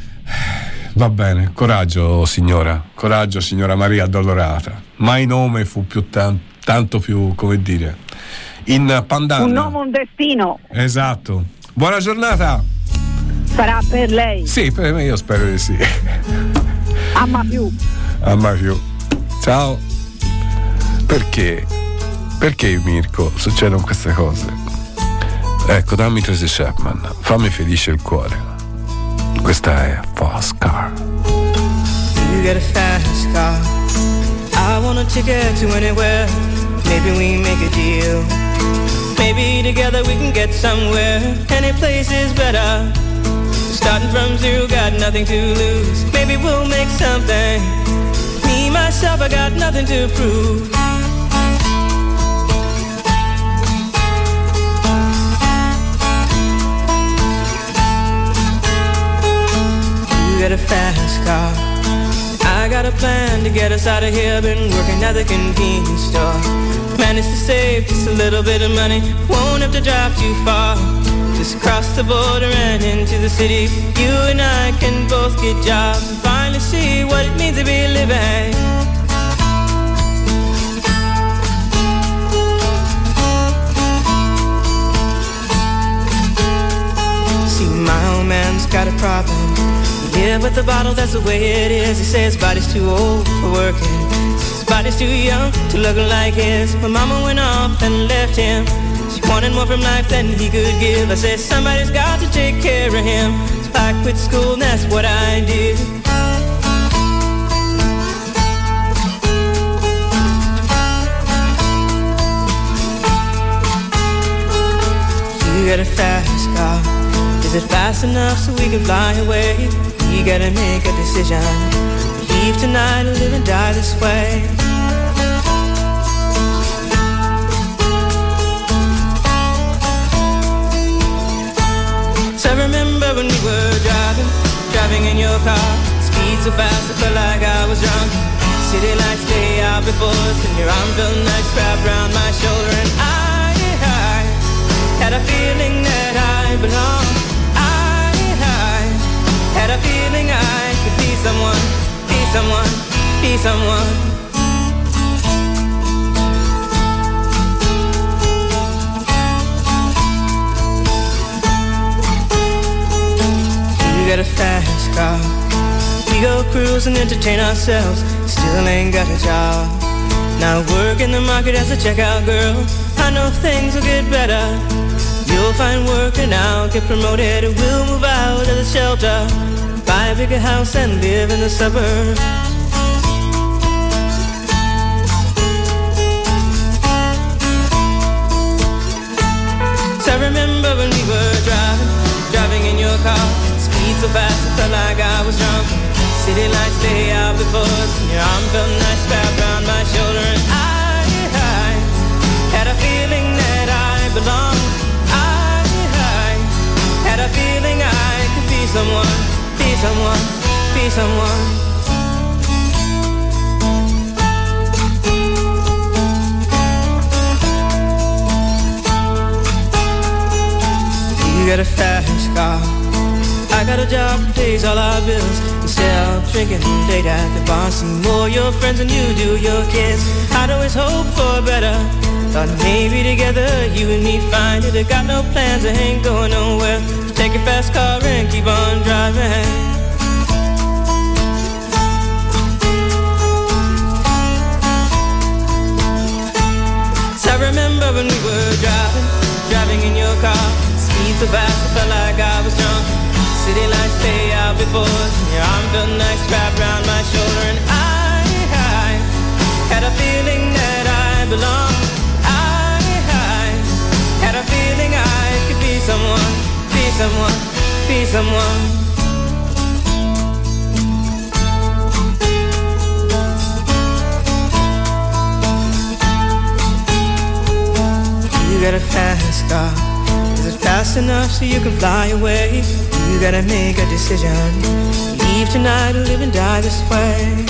Va bene, coraggio signora, coraggio signora Maria Addolorata. Mai nome fu più tan- tanto più, come dire, in pandanna. Un nome, un destino, Esatto. Buona giornata. sarà per lei. Sì, per me io spero di sì. Amma più. A mai più. Ciao. Perché? Perché Mirko succedono queste cose? Ecco, dammi Tracy Chapman, fammi felice il cuore. Questa è Fast Car. You get a fast car. I want a ticket to anywhere. Maybe we make a deal. Maybe together we can get somewhere. Any place is better. Starting from zero, got nothing to lose. Maybe we'll make something. Me, myself, I got nothing to prove. You get a fast car. I got a plan to get us out of here. Been working at the convenience store. Managed to save just a little bit of money. Won't have to drive too far. Just cross the border and into the city. You and I can both get jobs and finally see what it means to be living. got a problem. He live with the bottle, that's the way it is. He says his body's too old for working. His body's too young to look like his. My mama went off and left him. She wanted more from life than he could give. I said somebody's got to take care of him. So I quit school and that's what I did. You got a fast car. Is it fast enough so we can fly away? You gotta make a decision. Leave tonight or live and die this way. So I remember when we were driving, driving in your car. Speed so fast I felt like I was drunk. City lights lay out before us, and your arm felt nice wrapped around my shoulder. And I, I had a feeling that I belonged. I, I had a feeling I could be someone, be someone, be someone. You got a fast car. We go cruise and entertain ourselves. Still ain't got a job. Now work in the market as a checkout girl. I know things will get better. You'll find work and I'll get promoted. We'll move out of the shelter, buy a bigger house and live in the suburbs. So I remember when we were driving, driving in your car. Speed so fast I felt like I was drunk. City lights lay out before us, and your arm felt nice wrapped around my shoulder. And I, I had a feeling that I belonged. I, I had a feeling I could be someone, be someone, be someone. You got a fast car. I got a job that pays all our bills. Instead of drinking late at the bar, see more your friends than you do your kids. I'd always hope for better. Thought maybe together you and me find it. I got no plans, I ain't going nowhere. So take your fast car and keep on driving. So I remember when we were driving, driving in your car. Speed so fast I felt like I was drunk. City lights lay out before us, and your arm felt nice wrapped around my shoulder. And I, I had a feeling that I belonged. I, I had a feeling I could be someone, be someone, be someone. You got a fast car. Is it fast enough so you can fly away? You gotta make a decision. Leave tonight or live and die this way.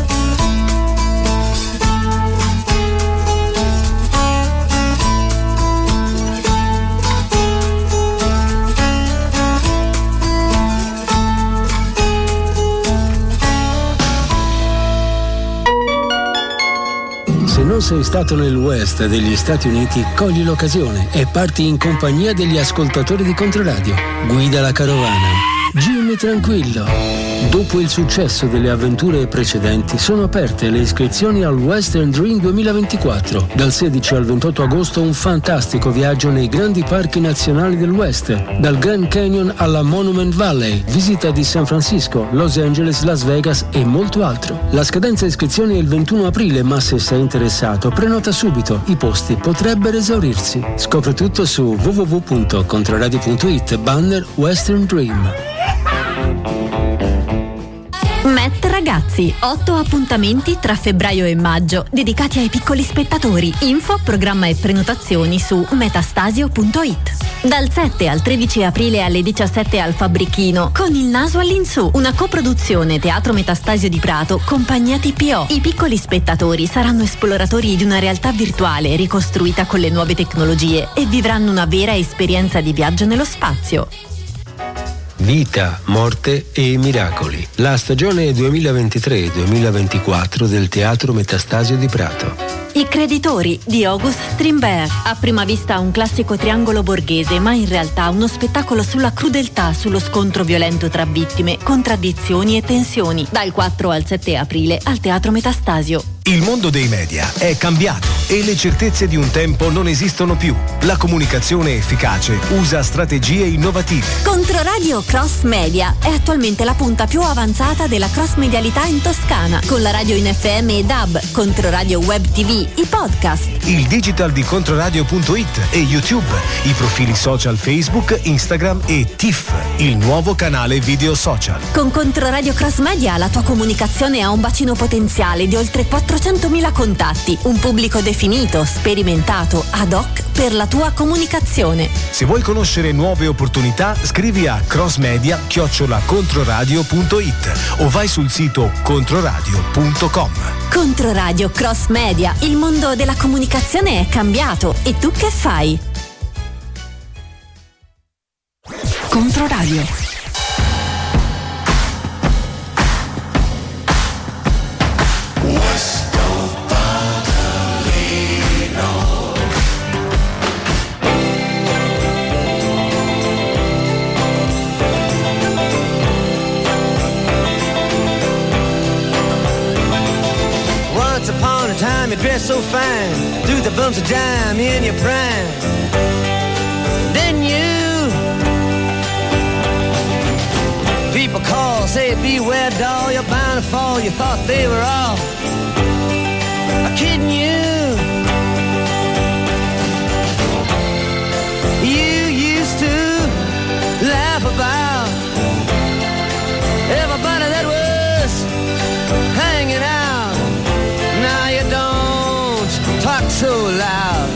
Se non sei stato nel West degli Stati Uniti, cogli l'occasione e parti in compagnia degli ascoltatori di Controradio. Guida la carovana. Jimmy tranquillo. Dopo il successo delle avventure precedenti, sono aperte le iscrizioni al Western Dream duemilaventiquattro. Dal sedici al ventotto agosto un fantastico viaggio nei grandi parchi nazionali del West, dal Grand Canyon alla Monument Valley, visita di San Francisco, Los Angeles, Las Vegas e molto altro. La scadenza iscrizioni è il ventuno aprile, ma se sei interessato prenota subito, i posti potrebbero esaurirsi. Scopri tutto su w w w punto controradio punto it, banner Western Dream. Met Ragazzi, otto appuntamenti tra febbraio e maggio dedicati ai piccoli spettatori. Info, programma e prenotazioni su metastasio punto it. Dal sette al tredici aprile alle diciassette al Fabbrichino, Con il naso all'insù, una coproduzione Teatro Metastasio di Prato, Compagnia T P O. I piccoli spettatori saranno esploratori di una realtà virtuale ricostruita con le nuove tecnologie e vivranno una vera esperienza di viaggio nello spazio. Vita, morte e miracoli. La stagione duemilaventitré duemilaventiquattro del Teatro Metastasio di Prato. I creditori di August Strindberg. A prima vista un classico triangolo borghese, ma in realtà uno spettacolo sulla crudeltà, sullo scontro violento tra vittime, contraddizioni e tensioni. Dal quattro al sette aprile al Teatro Metastasio. Il mondo dei media è cambiato e le certezze di un tempo non esistono più. La comunicazione efficace usa strategie innovative. Controradio Cross Media è attualmente la punta più avanzata della cross medialità in Toscana, con la radio in F M e D A B, Controradio Web T V, i podcast, il digital di controradio punto it e YouTube, i profili social Facebook, Instagram e T I F, il nuovo canale video social. Con Controradio Cross Media la tua comunicazione ha un bacino potenziale di oltre quattrocentomila contatti, un pubblico definito, sperimentato, ad hoc per la tua comunicazione. Se vuoi conoscere nuove opportunità, scrivi a crossmedia chiocciola controradio punto it o vai sul sito controradio punto com. Controradio Cross Media, il mondo della comunicazione è cambiato e tu che fai? Controradio. You dress so fine, do the bumps of dime in your prime. Then you, people call, say beware doll, you're bound to fall. You thought they were all kidding you. You used to laugh about everybody that was hanging out. Now you don't talk so loud.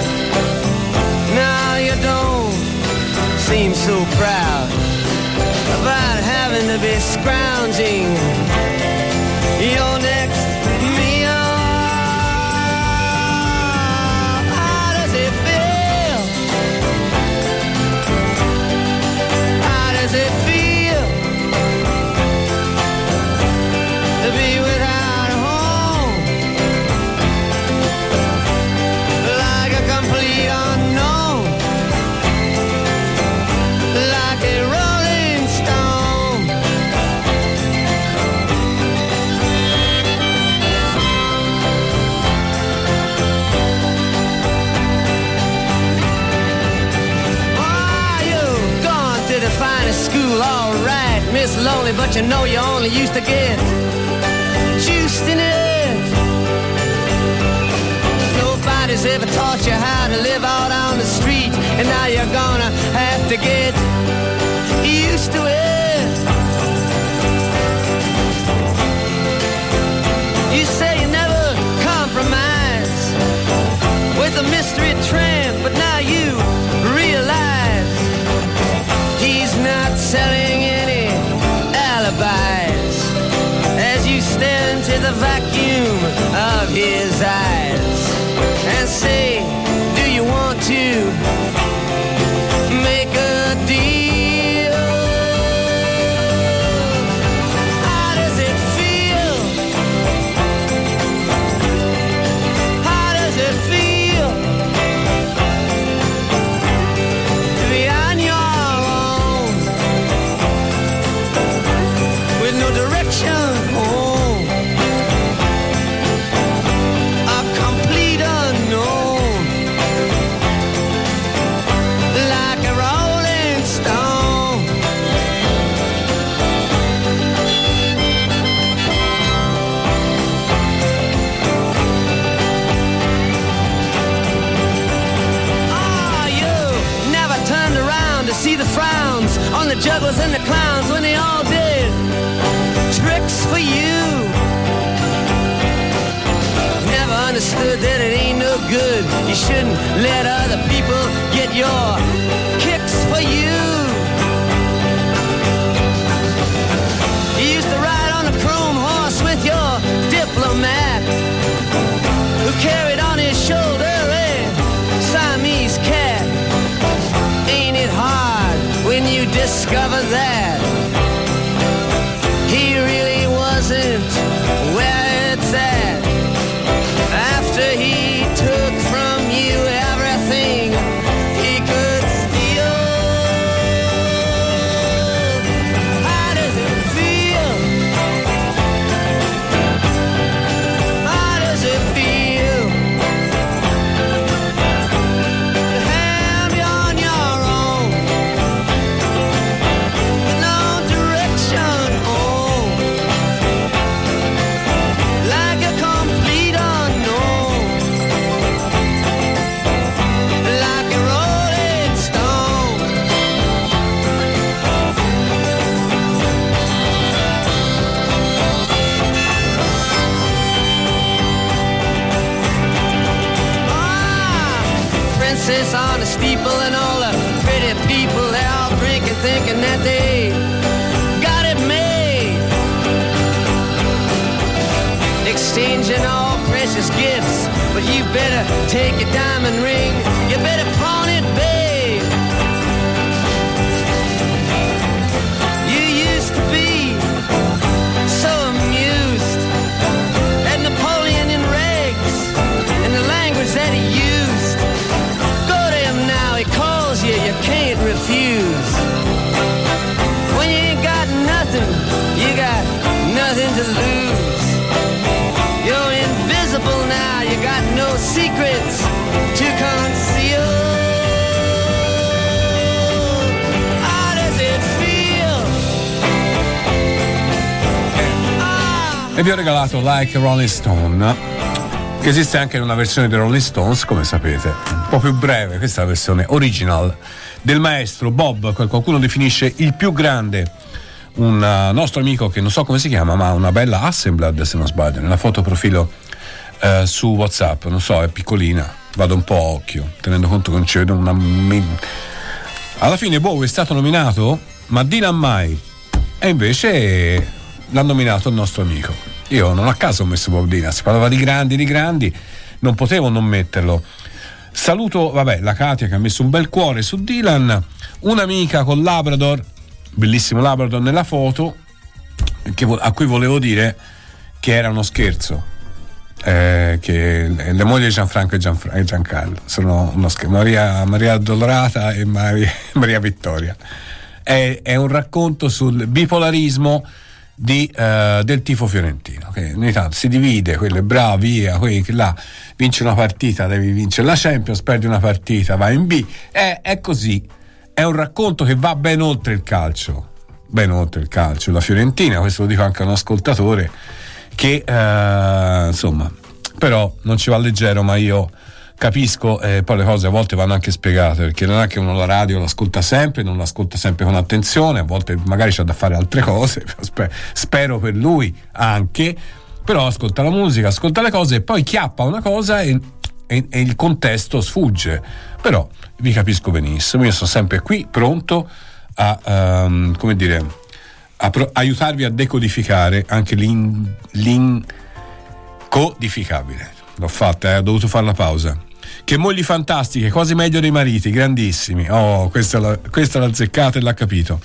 Now you don't seem so proud about having to be scrounging your next meal. How does it feel? How does it feel to be without school, all right, Miss Lonely, but you know you only used to get juiced in it. Nobody's ever taught you how to live out on the street, and now you're gonna have to get used to it. You say you never compromise with a mystery tramp, but now you realize he's not selling any alibis as you stare into the vacuum of his eyes and say, do you want to make a deal? How does it feel? How does it feel to be on your no direction home, a complete unknown, like a rolling stone. Oh, you never turned around to see the frowns on the jugglers and the clowns when they all did tricks for you. Never understood that it ain't no good. You shouldn't let other people get your kicks for you. You used to ride on a chrome horse with your diplomat, who carried on his shoulder a Siamese cat. Ain't it hard when you discover that where it's at. After he took from you everything he could steal. How does it feel? How does it feel to have you on your own, with no direction home, like a complete unknown, like a rolling stone? Princess on a steeple and all the pretty people, they're all drinking, thinking that they got it made, exchanging all precious gifts. But you better take your diamond ring, you better pawn it, babe. You used to be so amused at Napoleon in rags and the language that he used. Go to him now, he calls you, you can't refuse. When you ain't got nothing, you got nothing to lose. You're invisible now, you got no secrets to conceal. How does it feel? E vi ho regalato Like a Rolling Stone, che esiste anche in una versione dei Rolling Stones, come sapete, un po' più breve. Questa è la versione original del maestro Bob, qualcuno definisce il più grande, un uh, nostro amico che non so come si chiama, ma ha una bella Hasselblad, se non sbaglio, nella foto profilo uh, su WhatsApp, non so, è piccolina, vado un po' a occhio, tenendo conto che non ci vedo una... Alla fine Bowie è stato nominato, ma Dylan mai, e invece l'ha nominato il nostro amico. Io non a caso ho messo Bob Dylan, si parlava di grandi, di grandi, non potevo non metterlo. Saluto, vabbè, la Katia che ha messo un bel cuore su Dylan, un'amica con Labrador, bellissimo Labrador nella foto, che, a cui volevo dire che era uno scherzo, eh, che le mogli di Gianfranco e, Gianfra- e Giancarlo sono uno scherzo, Maria, Maria Addolorata e Maria, Maria Vittoria. È, è un racconto sul bipolarismo di, uh, del tifo fiorentino, che ogni tanto si divide, quello è bravo, via, quelli che là vince una partita devi vincere la Champions, perdi una partita vai in B, è, è così. È un racconto che va ben oltre il calcio, ben oltre il calcio, la Fiorentina, questo lo dico anche a un ascoltatore che uh, insomma, però non ci va leggero, ma io capisco, eh, poi le cose a volte vanno anche spiegate, perché non è che uno la radio l'ascolta sempre, non l'ascolta sempre con attenzione, a volte magari c'ha da fare altre cose, spero per lui anche, però ascolta la musica, ascolta le cose e poi chiappa una cosa e, e, e il contesto sfugge. Però vi capisco benissimo, io sono sempre qui pronto a um, come dire a pro- aiutarvi a decodificare anche l'in- l'incodificabile. L'ho fatta, eh, ho dovuto fare la pausa. Che mogli fantastiche, quasi meglio dei mariti, grandissimi. Oh, questa, la, questa l'ha azzeccata e l'ha capito.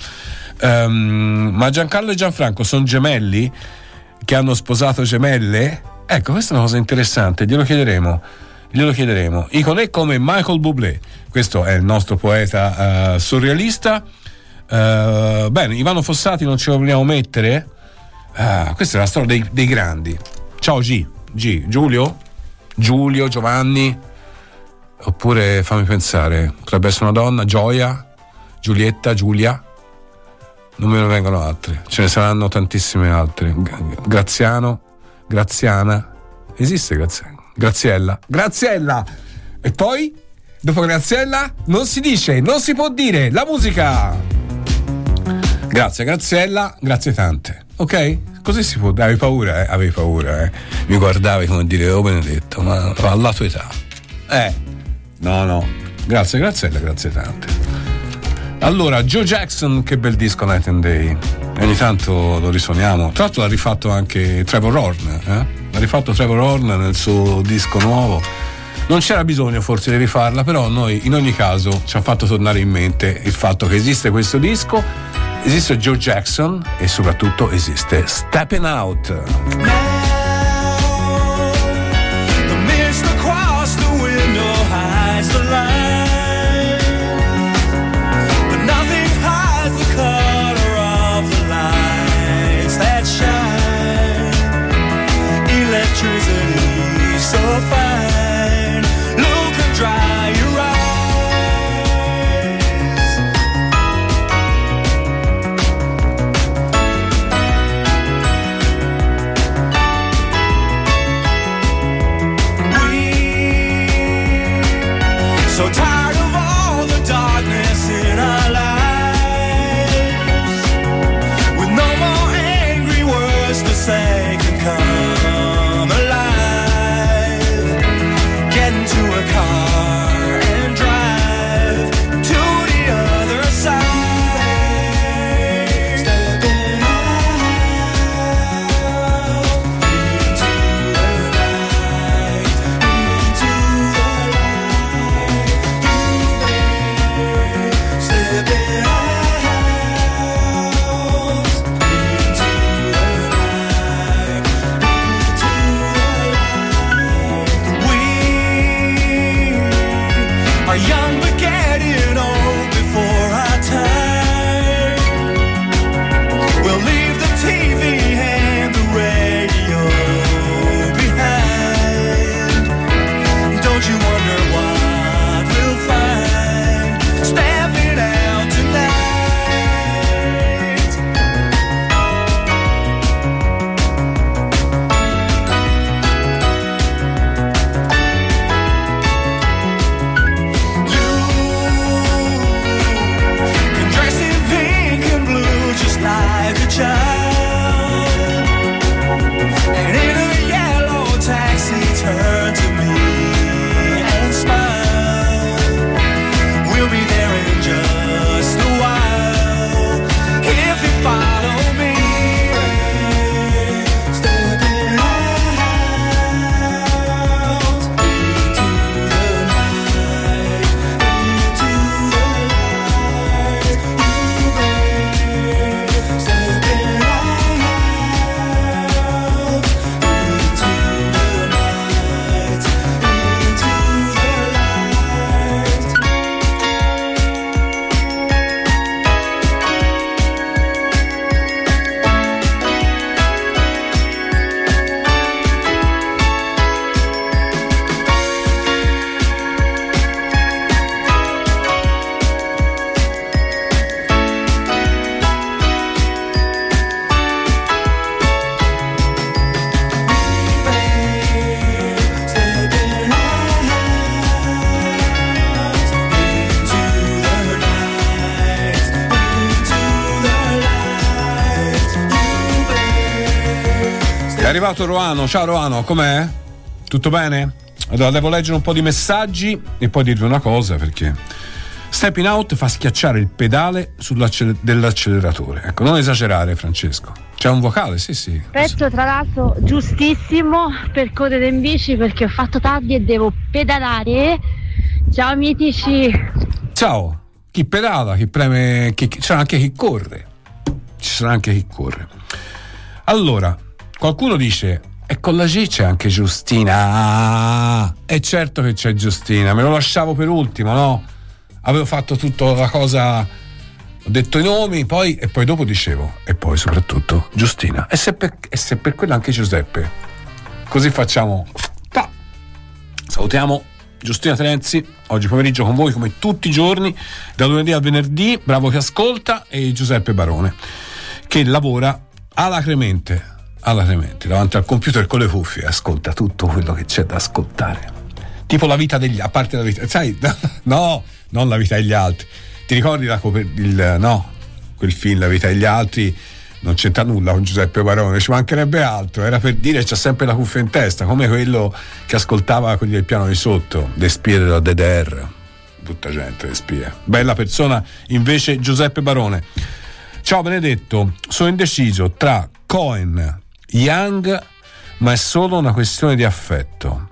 Um, ma Giancarlo e Gianfranco sono gemelli che hanno sposato gemelle? Ecco, questa è una cosa interessante, glielo chiederemo. Glielo chiederemo. Iconè come Michael Bublé. Questo è il nostro poeta uh, surrealista. Uh, bene, Ivano Fossati non ce lo vogliamo mettere? Uh, questa è la storia dei, dei grandi. Ciao G. G. Giulio? Giulio, Giovanni, oppure fammi pensare, potrebbe essere una donna, Gioia, Giulietta, Giulia, non me ne vengono altre, ce ne saranno tantissime altre. Graziano, Graziana, esiste Graziana, Graziella, Graziella, e poi dopo Graziella non si dice, non si può dire, la musica. Grazie Graziella, grazie tante, ok? Così si può, avevi paura, eh? Avevi paura, eh? Mi guardavi come dire, oh Benedetto, ma alla tua età. Eh, no, no. Grazie, Graziella, grazie tante. Allora, Joe Jackson, che bel disco Night and Day. Ogni tanto lo risuoniamo. Tra l'altro l'ha rifatto anche Trevor Horn, eh? L'ha rifatto Trevor Horn nel suo disco nuovo. Non c'era bisogno forse di rifarla, però noi in ogni caso ci ha fatto tornare in mente il fatto che esiste questo disco. Esiste Joe Jackson e soprattutto esiste Steppin' Out. so fine. Look and dry your eyes. So tired of all the darkness in our lives, with no more angry words to say can come alive. Get into a car and drive to the other side. Stepping out into the night, into the stepping out into the night, into the light. We are young but getting old before our time. We'll leave the T V and the radio behind. Don't you wonder what we'll find stepping out tonight? You can dress in pink and blue just like a child, and in a yellow taxi turn to me and smile. We'll be there in just a while if you follow me. Stepping out into the night, into the light. You babe, stepping out into the night, into the light. È arrivato Roano. Ciao Roano, com'è? Tutto bene? Allora devo leggere un po' di messaggi e poi dirvi una cosa, perché stepping out fa schiacciare il pedale dell'acceleratore. Ecco, non esagerare, Francesco. C'è un vocale, sì sì. Pezzo tra l'altro giustissimo per correre in bici, perché ho fatto tardi e devo pedalare. Ciao mitici. Ciao. Chi pedala, chi preme, chi, c'è anche chi corre. Ci sarà anche chi corre. Allora, qualcuno dice, e con la G c'è anche Giustina. Ah, è certo che c'è Giustina, me lo lasciavo per ultimo, no? Avevo fatto tutta la cosa, ho detto i nomi, poi e poi dopo dicevo, e poi soprattutto Giustina. E se per, e se per quello anche Giuseppe. Così facciamo. Ta. Salutiamo Giustina Terenzi, oggi pomeriggio con voi come tutti i giorni, da lunedì al venerdì, bravo che ascolta, e Giuseppe Barone, che lavora alacremente, alacremente davanti al computer con le cuffie, ascolta tutto quello che c'è da ascoltare, tipo la vita degli, a parte la vita, sai, no, non la vita degli altri, ti ricordi la il, no, quel film La vita degli altri? Non c'entra nulla con Giuseppe Barone, ci mancherebbe altro, era per dire c'ha sempre la cuffia in testa, come quello che ascoltava quelli del piano di sotto, Le spie della D D R, tutta gente, le spie, bella persona invece Giuseppe Barone. Ciao Benedetto, sono indeciso tra Cohen, Young, ma è solo una questione di affetto.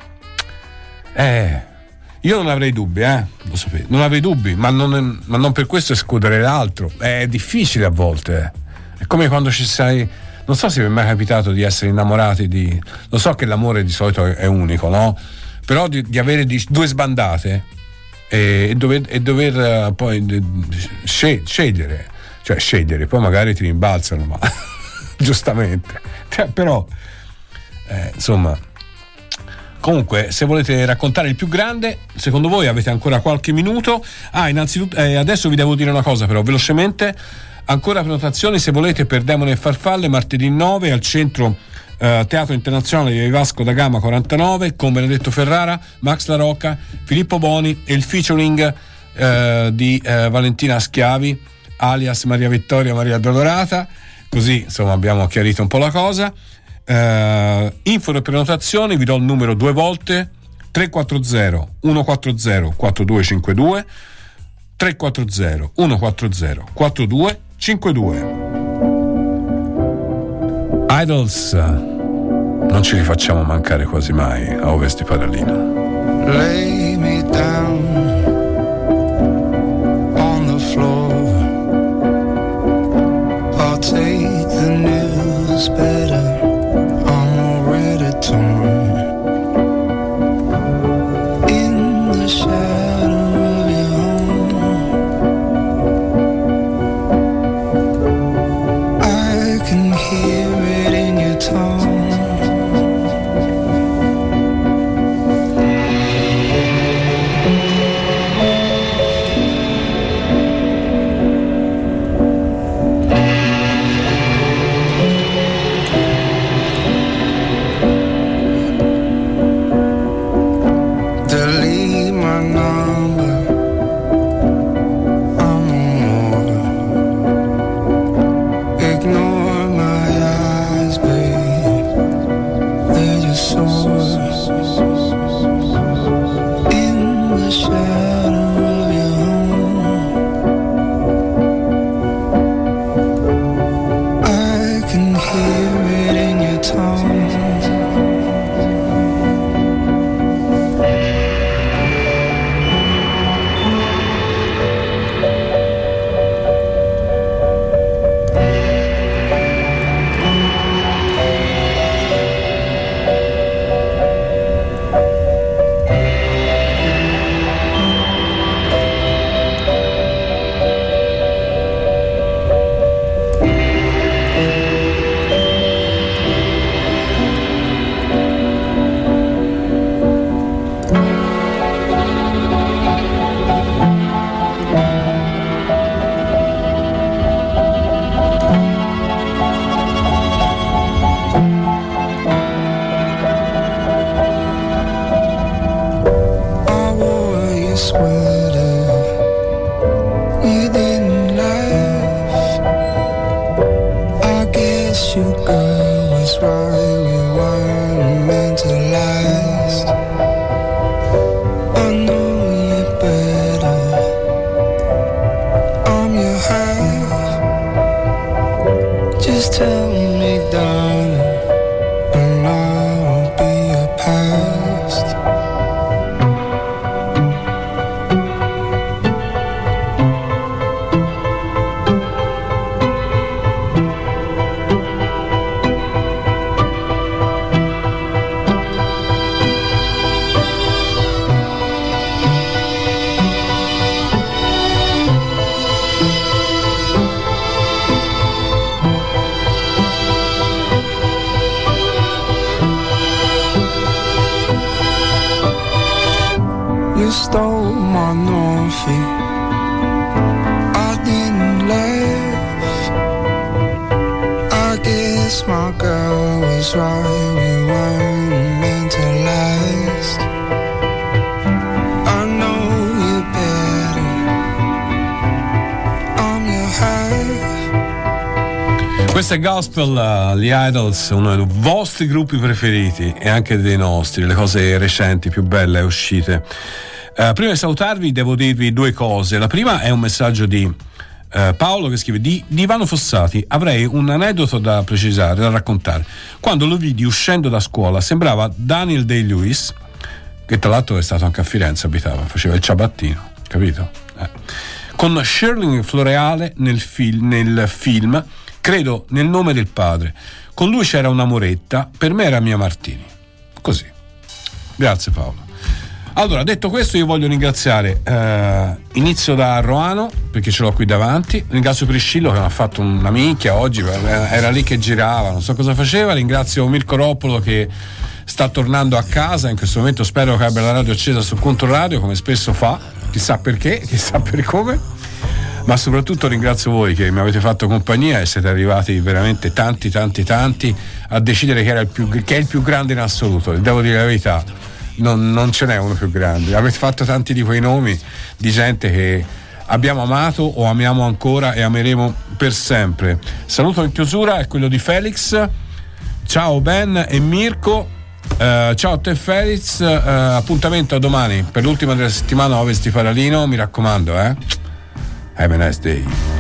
Eh, io non avrei dubbi, eh, lo sapete, non avrei dubbi, ma non, ma non per questo escludere l'altro, è difficile a volte, eh. È come quando ci sei, non so se vi è mai capitato di essere innamorati di, lo so che l'amore di solito è, è unico, no? Però di, di avere di, due sbandate e, e dover, e dover uh, poi de, de, scegliere, cioè scegliere, poi magari ti rimbalzano, ma giustamente, cioè, però eh, insomma Comunque, se volete raccontare il più grande, secondo voi avete ancora qualche minuto? Ah, innanzitutto, eh, adesso vi devo dire una cosa però, velocemente. Ancora prenotazioni se volete per Demone e Farfalle, martedì nove al centro eh, Teatro Internazionale di Vasco da Gama quarantanove, con Benedetto Ferrara, Max La Rocca, Filippo Boni e il featuring eh, di eh, Valentina Schiavi, alias Maria Vittoria Maria Dolorata. Così insomma abbiamo chiarito un po' la cosa. Uh, info e prenotazioni, vi do il numero due volte: tre quattro zero uno quattro zero quattro due cinque due, tre quattro zero uno quattro zero quattro due cinque due. Idols non ce li facciamo mancare quasi mai a Ovest di Paralino. Lay me down on the floor, I'll take the news better, torn in the shadow of your home. I can hear it in your tone. Questa è Gospel, uh, gli Idols, uno dei vostri gruppi preferiti e anche dei nostri, le cose recenti più belle uscite. Uh, prima di salutarvi devo dirvi due cose. La prima è un messaggio di uh, Paolo che scrive: di, di Ivano Fossati avrei un aneddoto da precisare, da raccontare. Quando lo vidi uscendo da scuola sembrava Daniel Day-Lewis, che tra l'altro è stato anche a Firenze, abitava, faceva il ciabattino, capito? Eh. Con Shirley Floreale nel, fil- nel film Credo nel nome del padre. Con lui c'era una moretta, per me era Mia Martini. Così. Grazie Paolo. Allora, detto questo, io voglio ringraziare, eh, inizio da Roano, perché ce l'ho qui davanti, ringrazio Priscillo che mi ha fatto una minchia oggi, era lì che girava, non so cosa faceva, ringrazio Mirko Roppolo che sta tornando a casa in questo momento, spero che abbia la radio accesa su Controradio come spesso fa, chissà perché, chissà per come, ma soprattutto ringrazio voi che mi avete fatto compagnia e siete arrivati veramente tanti tanti tanti a decidere che era il più, che è il più grande in assoluto. Devo dire la verità, non, non ce n'è uno più grande, avete fatto tanti di quei nomi di gente che abbiamo amato o amiamo ancora e ameremo per sempre. Saluto in chiusura è quello di Felix. Ciao Ben e Mirko. Uh, ciao a te Felix, uh, appuntamento a domani per l'ultima della settimana Ovest di Paralino, mi raccomando, eh have a nice day.